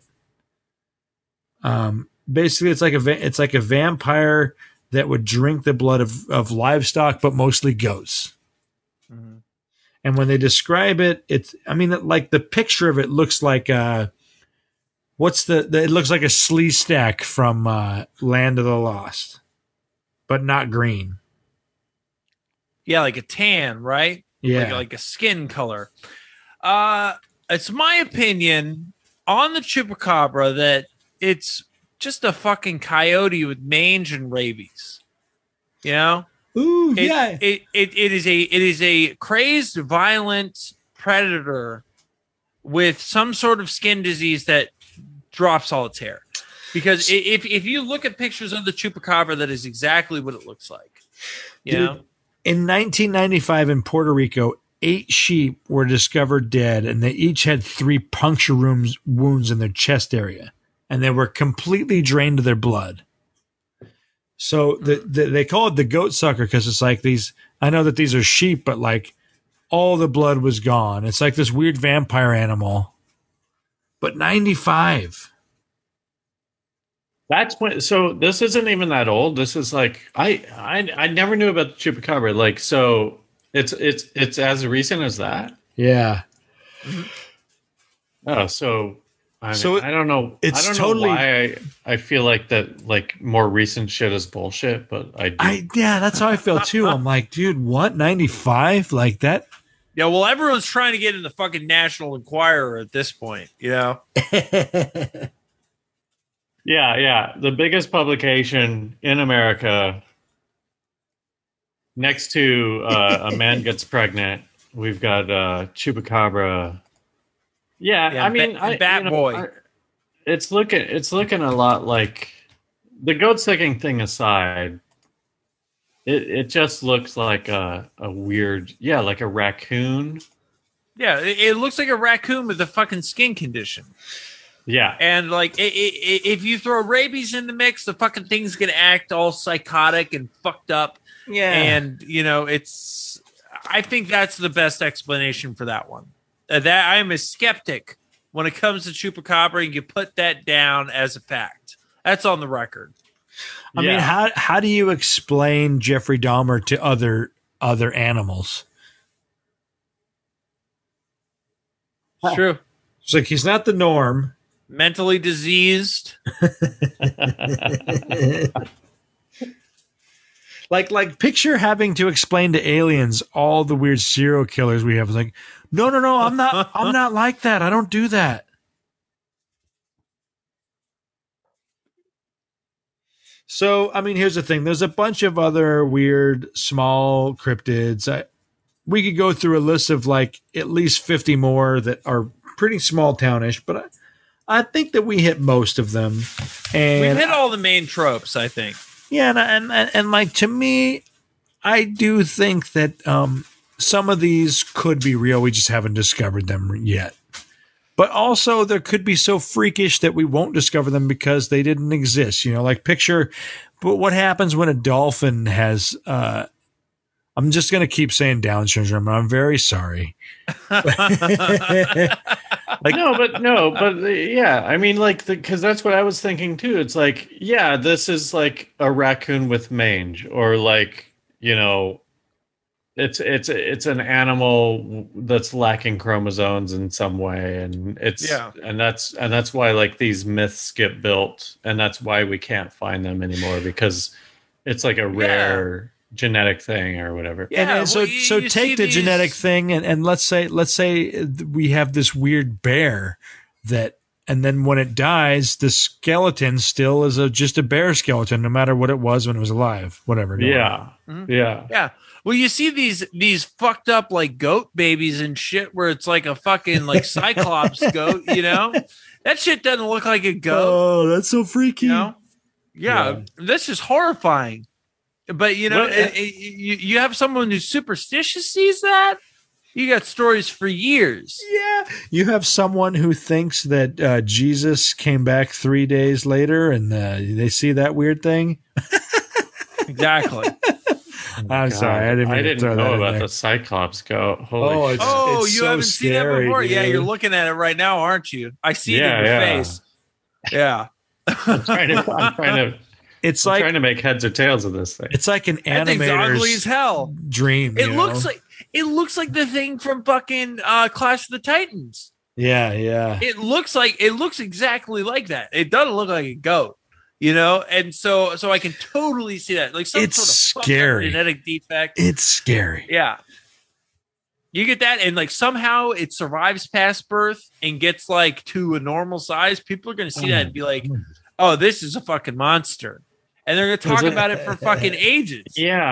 Basically, it's like a vampire that would drink the blood of livestock, but mostly goats. Mm-hmm. And when they describe it, like the picture of it looks like it looks like a slee stack from Land of the Lost, but not green. Yeah, like a tan, right? Yeah. Like a skin color. It's my opinion on the Chupacabra that it's just a fucking coyote with mange and rabies. You know? Ooh, yeah. It is a crazed, violent predator with some sort of skin disease that drops all its hair. Because if you look at pictures of the Chupacabra, that is exactly what it looks like. You know? In 1995 in Puerto Rico, 8 sheep were discovered dead, and they each had 3 puncture wounds in their chest area, and they were completely drained of their blood. So they call it the goat sucker because it's like these. I know that these are sheep, but like all the blood was gone. It's like this weird vampire animal. But 95. That's when. So this isn't even that old. This is like I never knew about the Chupacabra. Like, so it's as recent as that. Yeah. Oh, so I don't know. It's I don't totally know why I feel like that. Like more recent shit is bullshit, but yeah, that's how I feel too. I'm like, dude, what 95 like that? Yeah, well, everyone's trying to get in the fucking National Enquirer at this point, you know. Yeah. The biggest publication in America, next to a man gets pregnant, we've got Chupacabra. Yeah, I mean, Bat Boy. It's looking a lot like the goat sucking thing aside. It just looks like a weird, like a raccoon. Yeah, it looks like a raccoon with a fucking skin condition. Yeah. And like if you throw rabies in the mix, the fucking thing's gonna act all psychotic and fucked up. Yeah. And I think that's the best explanation for that one. That I'm a skeptic when it comes to chupacabra, and you put that down as a fact. That's on the record. I mean, how do you explain Jeffrey Dahmer to other animals? It's true. It's like he's not the norm. Mentally diseased. Like picture having to explain to aliens all the weird serial killers we have. It's like, no, I'm not like that. I don't do that. So, I mean, here's the thing. There's a bunch of other weird small cryptids. We could go through a list of like at least 50 more that are pretty small townish, but I think that we hit most of them. And We've hit all the main tropes, I think. yeah, and like to me, I do think that some of these could be real. We just haven't discovered them yet. But also, there could be so freakish that we won't discover them because they didn't exist. You know, like picture. But what happens when a dolphin has? I'm just going to keep saying Down syndrome. I'm very sorry. Yeah, I mean, like, because that's what I was thinking too. It's like, yeah, this is like a raccoon with mange, or like, you know, it's an animal that's lacking chromosomes in some way, and that's why like these myths get built, and that's why we can't find them anymore, because it's like a rare genetic thing or whatever. Yeah, and so take the genetic thing and let's say we have this weird bear that, and then when it dies, the skeleton still is just a bear skeleton, no matter what it was when it was alive, whatever. Yeah. Well, you see these fucked up like goat babies and shit where it's like a fucking like cyclops goat, you know? That shit doesn't look like a goat. Oh, that's so freaky. You know? Yeah, that's just horrifying. But you know, you have someone who's superstitious sees that. You got stories for years. Yeah, you have someone who thinks that Jesus came back 3 days later, and they see that weird thing. Exactly. I'm sorry, I didn't know about the Cyclops goat. Holy shit. It's you so haven't seen that before? dude. Yeah, you're looking at it right now, aren't you? I see it in your face. Yeah. I'm trying to make heads or tails of this thing. It's like an That thing's ugly as animator's hell. dream. It looks like the thing from fucking Clash of the Titans. Yeah. It looks exactly like that. It doesn't look like a goat, you know. And so I can totally see that. Like some It's sort of scary. genetic defect. It's scary. Yeah. You get that, and like somehow it survives past birth and gets like to a normal size. People are going to see that and be like, "Oh, this is a fucking monster." And they're going to talk about it for fucking ages.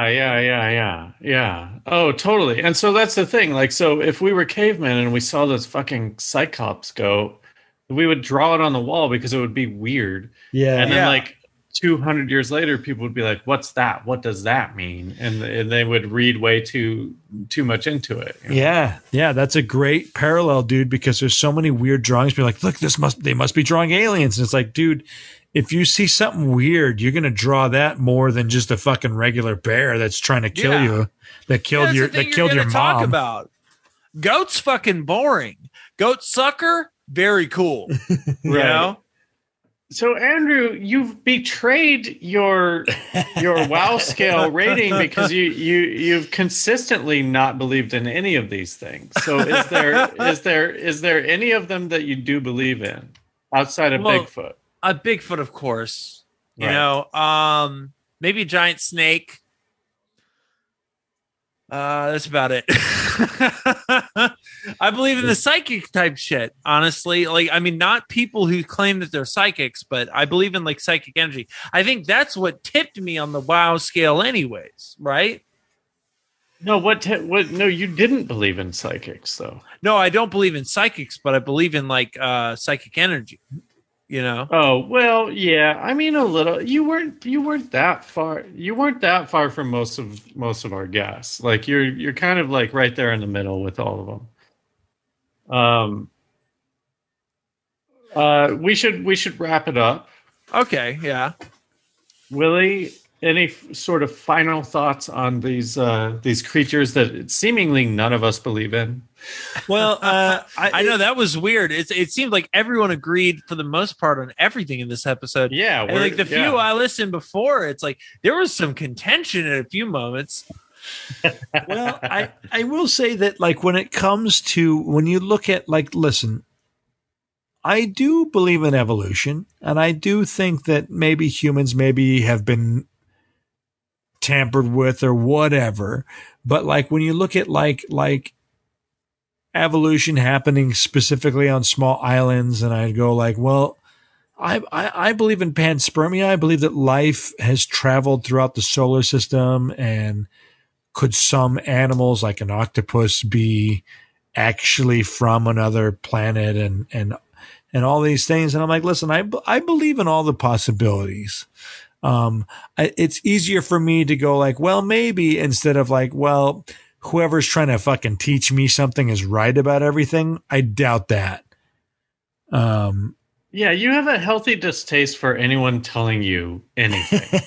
Yeah. Oh, totally. And so that's the thing. Like, so if we were cavemen and we saw this fucking Cyclops goat, we would draw it on the wall because it would be weird. Yeah. And then like 200 years later, people would be like, "What's that? What does that mean?" And they would read way too much into it. You know? Yeah. That's a great parallel, dude, because there's so many weird drawings. Be like, look, they must be drawing aliens. And it's like, dude, if you see something weird, you're going to draw that more than just a fucking regular bear that's trying to kill you. That killed your mom. Talk about goats. Fucking boring. Goat sucker. Very cool. You know. So Andrew, you've betrayed your WoW scale rating because you've consistently not believed in any of these things. So is there any of them that you do believe in outside of Bigfoot? A Bigfoot, of course. You know, maybe a giant snake. That's about it. I believe in the psychic type shit, honestly. Like, I mean, not people who claim that they're psychics, but I believe in like psychic energy. I think that's what tipped me on the WoW scale anyways, right? No, no, you didn't believe in psychics though. No, I don't believe in psychics, but I believe in like psychic energy. You know? Oh, well, yeah. I mean, a little. You weren't that far. You weren't that far from most of our guests. Like you're kind of like right there in the middle with all of them. We should wrap it up. Okay, yeah. Willie, sort of final thoughts on these creatures that seemingly none of us believe in? Well, I know that was weird. It seemed like everyone agreed for the most part on everything in this episode. Yeah, and like the few I listened before, it's like there was some contention at a few moments. Well, I will say that, like, when it comes to, when you look at, like, listen, I do believe in evolution, and I do think that maybe humans maybe have been tampered with or whatever. But like when you look at like evolution happening specifically on small islands, and I'd go like, well, I believe in panspermia. I believe that life has traveled throughout the solar system, and could some animals like an octopus be actually from another planet, and all these things. And I'm like, listen, I believe in all the possibilities. It's easier for me to go like, well, maybe, instead of like, well, whoever's trying to fucking teach me something is right about everything. I doubt that. Yeah, you have a healthy distaste for anyone telling you anything.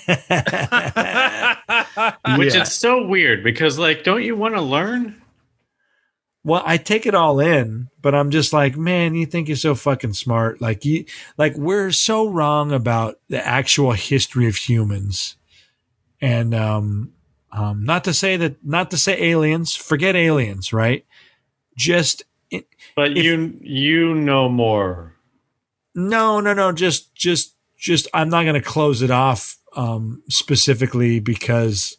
Which is so weird because, like, don't you want to learn? Well, I take it all in, but I'm just like, man, you think you're so fucking smart. Like we're so wrong about the actual history of humans. And, not to say aliens, forget aliens, right? But you know more. No. Just, I'm not going to close it off, specifically because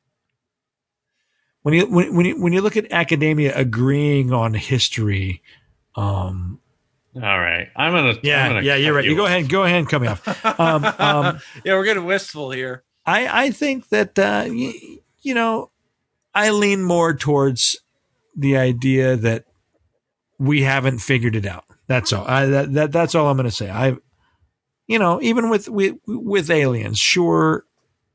when you look at academia agreeing on history, all right, I'm gonna you're right. You go ahead and cut me off. Yeah, we're getting wistful here. I think that I lean more towards the idea that we haven't figured it out. That's all. That's all I'm going to say. Even with aliens, sure.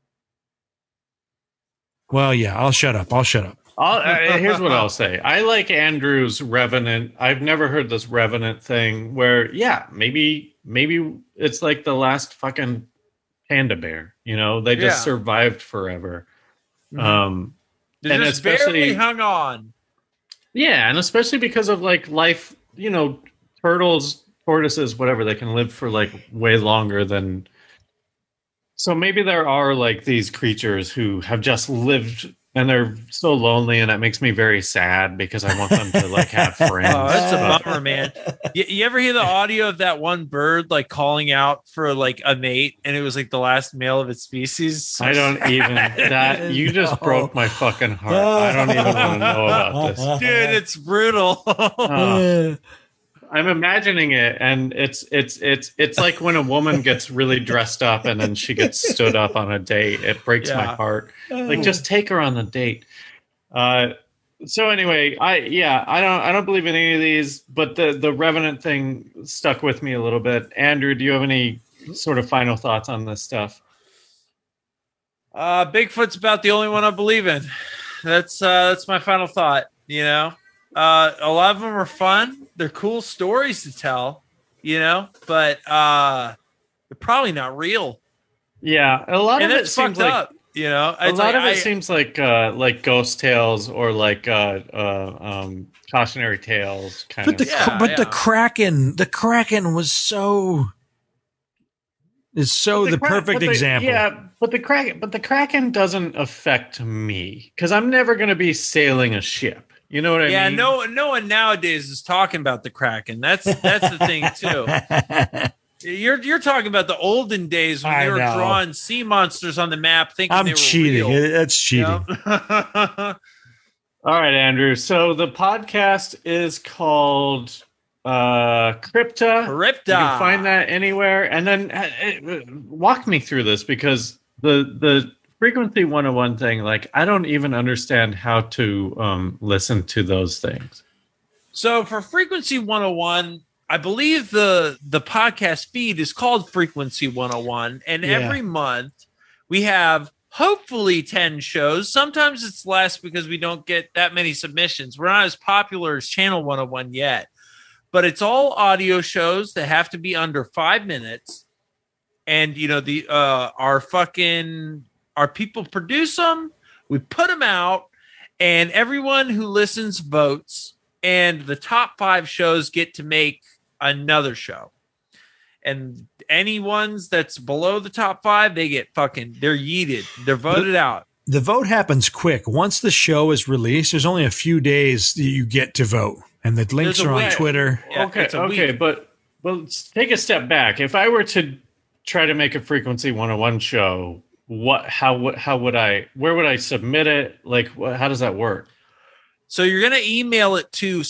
Well, yeah, I'll shut up. Here's what I'll say. I like Andrew's Revenant. I've never heard this Revenant thing where, yeah, maybe it's like the last fucking panda bear. They just survived forever. Mm-hmm. They and just especially barely hung on. Yeah, and especially because of like life, turtles, tortoises, whatever, they can live for like way longer than. So maybe there are like these creatures who have just lived and they're so lonely, and that makes me very sad because I want them to like have friends. Oh, that's a bummer, man. You ever hear the audio of that one bird like calling out for like a mate, and it was like the last male of its species? So I don't even that you just broke my fucking heart. I don't even want to know about this, dude. It's brutal. I'm imagining it, and it's like when a woman gets really dressed up and then she gets stood up on a date. It breaks my heart. Like, just take her on the date. So anyway, I don't believe in any of these, but the Revenant thing stuck with me a little bit. Andrew, do you have any sort of final thoughts on this stuff? Bigfoot's about the only one I believe in. That's my final thought. A lot of them are fun. They're cool stories to tell, but they're probably not real. Yeah, a lot of it seems like up. A lot of it seems like ghost tales or like cautionary tales kind of. The Kraken was so. Is so the perfect example. Yeah, but the Kraken doesn't affect me because I'm never going to be sailing a ship. You know what I mean? Yeah, no one nowadays is talking about the Kraken. That's the thing too. You're talking about the olden days when they were drawing sea monsters on the map, thinking they were cheating. Real. That's cheating. All right, Andrew. So the podcast is called Crypta. You can find that anywhere, and then walk me through this because the Frequency 101 thing, like, I don't even understand how to listen to those things. So for Frequency 101, I believe the podcast feed is called Frequency 101, and every month we have hopefully 10 shows. Sometimes it's less because we don't get that many submissions. We're not as popular as Channel 101 yet, but it's all audio shows that have to be under 5 minutes. And our fucking Our people produce them. We put them out, and everyone who listens votes. And the top 5 shows get to make another show. And any ones that's below the top 5, they get they're yeeted. They're voted out. The vote happens quick. Once the show is released, there's only a few days that you get to vote. And the links are on Twitter. Yeah, okay, but let's take a step back. If I were to try to make a Frequency 101 show, where would I submit it? Like, how does that work? So you're going to email it to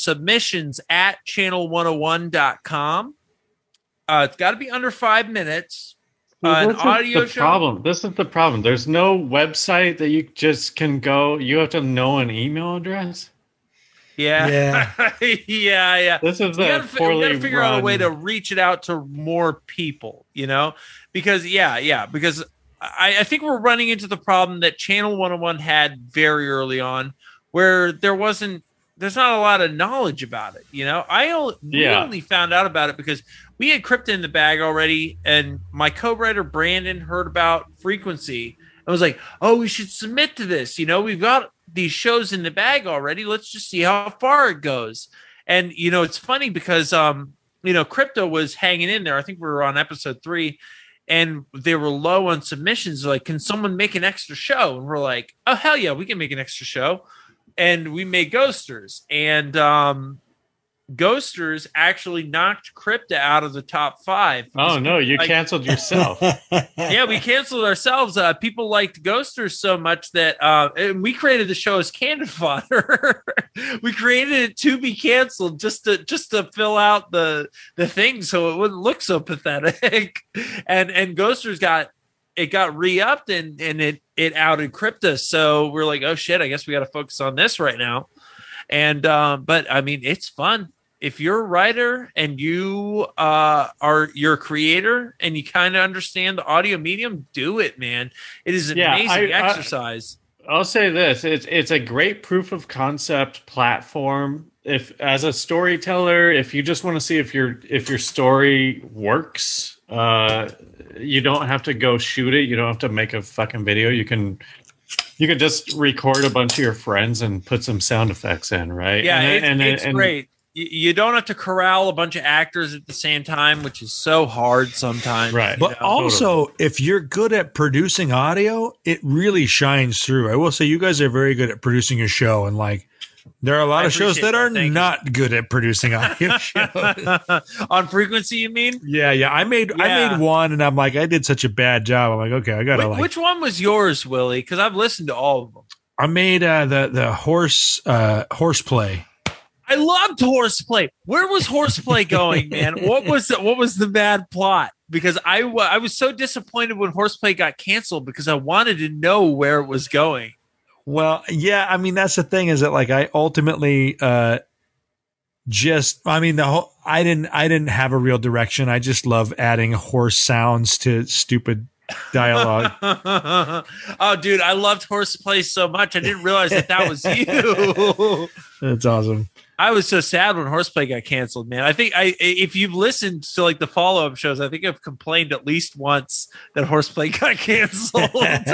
submissions@channel101.com. It's got to be under 5 minutes. An audio show. This is the problem. There's no website that you just can go. You have to know an email address. Yeah. Yeah. This is we gotta figure out a way to reach it out to more people, because because I think we're running into the problem that Channel 101 had very early on, where there's not a lot of knowledge about it. We only found out about it because we had Crypta in the bag already, and my co-writer Brandon heard about Frequency and was like, "Oh, we should submit to this. We've got these shows in the bag already. Let's just see how far it goes." And it's funny because Crypta was hanging in there. I think we were on episode 3. And they were low on submissions. Like, can someone make an extra show? And we're like, oh, hell yeah, we can make an extra show. And we made Ghosters. And Ghosters actually knocked Crypta out of the top 5. Oh, no, you canceled yourself. Yeah, we canceled ourselves. People liked Ghosters so much that and we created the show as Cannon Fodder. We created it to be canceled just to fill out the thing so it wouldn't look so pathetic. And Ghosters got re-upped and it outed Crypta. So we're like, oh shit, I guess we got to focus on this right now. And but I mean, it's fun. If you're a writer and you're a creator and you kind of understand the audio medium, do it, man. It is an amazing exercise. I'll say this: it's a great proof of concept platform. If as a storyteller, if you just want to see if your story works, you don't have to go shoot it. You don't have to make a fucking video. You can just record a bunch of your friends and put some sound effects in, right? Yeah, it's great. You don't have to corral a bunch of actors at the same time, which is so hard sometimes. Right. But also, if you're good at producing audio, it really shines through. I will say you guys are very good at producing a show. And like, there are a lot of shows that are not good at producing audio shows. On Frequency, you mean? Yeah. I made one and I'm like, I did such a bad job. I'm like, okay, I got to Which one was yours, Willie? Because I've listened to all of them. I made the horseplay. I loved Horseplay. Where was Horseplay going, man? What was the bad plot? Because I was so disappointed when Horseplay got canceled because I wanted to know where it was going. Well, yeah, I mean that's the thing is that like I ultimately I didn't have a real direction. I just love adding horse sounds to stupid dialogue. Oh, dude, I loved Horseplay so much. I didn't realize that was you. That's awesome. I was so sad when Horseplay got canceled, man. I think if you've listened to like the follow-up shows, I think I've complained at least once that Horseplay got canceled.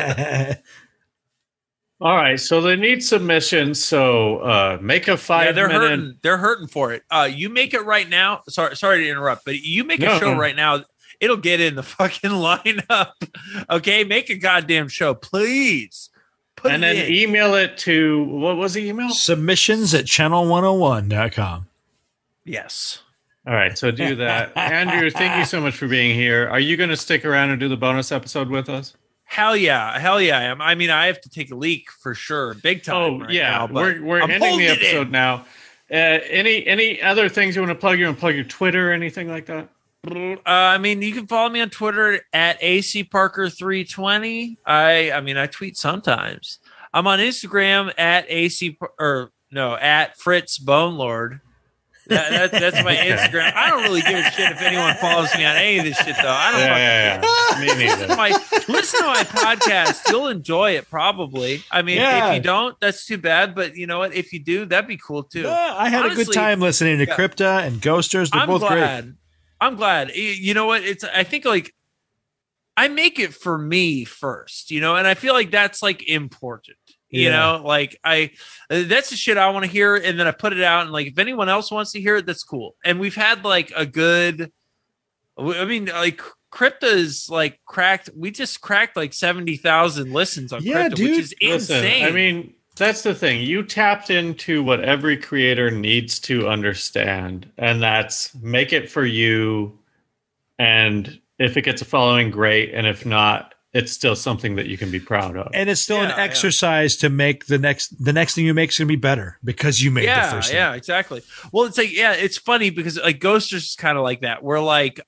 All right, so they need submissions. So make a 5-minute. They're hurting for it. You make it right now. Sorry to interrupt, but you make a show right now. It'll get in the fucking lineup. Okay, make a goddamn show, please. And then email it to, what was the email? Submissions@channel101.com. Yes. All right, so do that. Andrew, thank you so much for being here. Are you going to stick around and do the bonus episode with us? Hell yeah, I am. I mean, I have to take a leak for sure, big time. Now, we're ending the episode now. Any other things you want to plug? You want to plug your Twitter or anything like that? I mean, you can follow me on Twitter at acparker320. I tweet sometimes. I'm on Instagram at at Fritz Bonelord. That's my Instagram. I don't really give a shit if anyone follows me on any of this shit, though. I don't. Me neither. Listen to my podcast. You'll enjoy it, probably. I mean, if you don't, that's too bad. But you know what? If you do, that'd be cool too. I had a good time listening to Crypta and Ghosters. They're both great. I'm glad. You know what? I think like I make it for me first, you know, and I feel like that's like important. You know, like that's the shit I want to hear, and then I put it out, and like if anyone else wants to hear it, that's cool. And we've had like a good, I mean, like Crypta's like cracked. We just cracked like 70,000 listens on Crypta, dude. which is insane. I mean, that's the thing. You tapped into what every creator needs to understand, and that's make it for you. And if it gets a following, great. And if not, it's still something that you can be proud of. And it's still an exercise to make the next thing you make is going to be better because you made the first thing. Yeah, exactly. Well, it's like, it's funny because like Ghosters is kind of like that. We're like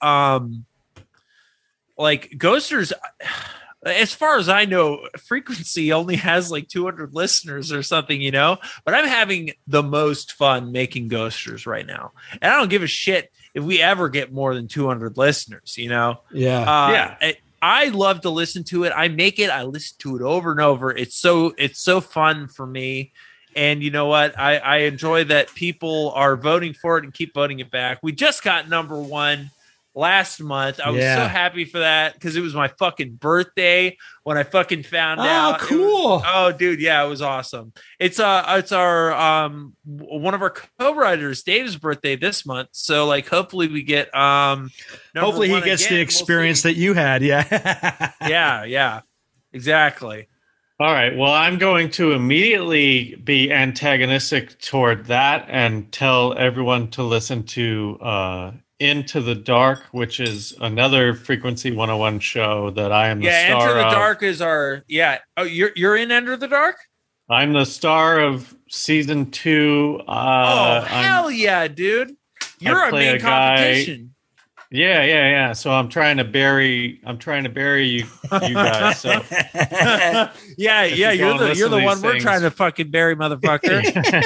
Ghosters, as far as I know, Frequency only has like 200 listeners or something, you know, but I'm having the most fun making Ghosters right now. And I don't give a shit if we ever get more than 200 listeners, you know? I love to listen to it. I make it. I listen to it over and over. It's so fun for me. And you know what? I enjoy that people are voting for it and keep voting it back. We just got #1 last month. I was so happy for that because it was my fucking birthday when I fucking found out. Oh, cool. Dude. Yeah, it was awesome. It's our one of our co-writers, Dave's birthday this month. So like, hopefully we get, hopefully he gets the experience that you had. Yeah. Yeah, exactly. All right. Well, I'm going to immediately be antagonistic toward that and tell everyone to listen to, Into the Dark, which is another Frequency 101 show that I am the star of. Enter the Dark is our Oh, you're in Enter the Dark? I'm the star of season 2. Hell yeah, dude! You're our main competition. Yeah. So I'm trying to bury you guys. So yeah. You're the one we're trying to fucking bury, motherfucker.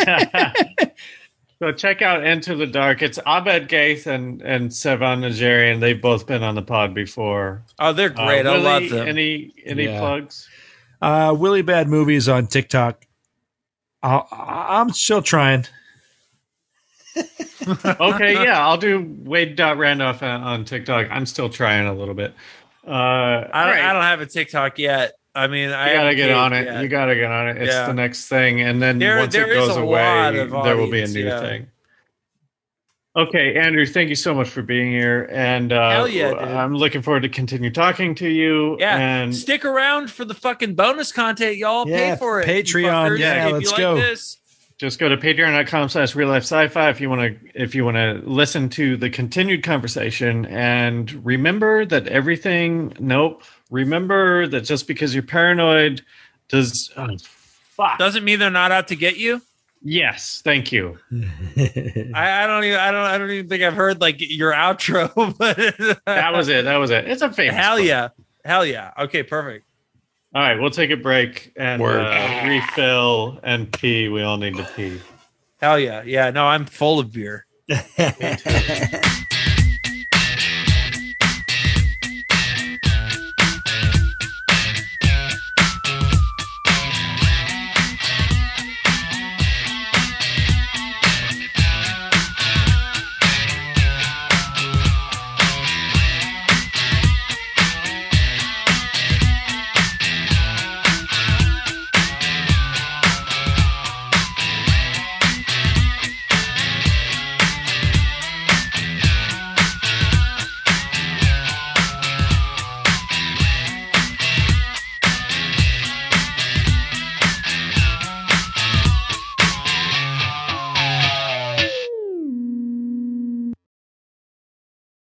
So check out Into the Dark. It's Abed Gaith and Sevan Najarian. They've both been on the pod before. Oh, they're great. I love them. Any plugs? Willie Bad Movies on TikTok. I'm still trying. Okay, yeah, I'll do Wade.Randolph on TikTok. I'm still trying a little bit. I don't have a TikTok yet. I mean, you gotta get on it. You gotta get on it. It's the next thing, and then once it goes away, there will be a new thing. Okay, Andrew, thank you so much for being here, and hell yeah, dude. I'm looking forward to continue talking to you. Yeah, and stick around for the fucking bonus content, y'all. Pay for it, Patreon. Yeah, let's go. Just go to patreon.com/real-life-sci-fi if you want to listen to the continued conversation, and remember that remember that just because you're paranoid doesn't mean they're not out to get you. Yes, thank you. I don't even think I've heard like your outro, but that was it. It's a famous hell yeah. Okay, perfect. All right, we'll take a break and refill and pee. We all need to pee. Hell yeah. Yeah, no, I'm full of beer. Me too.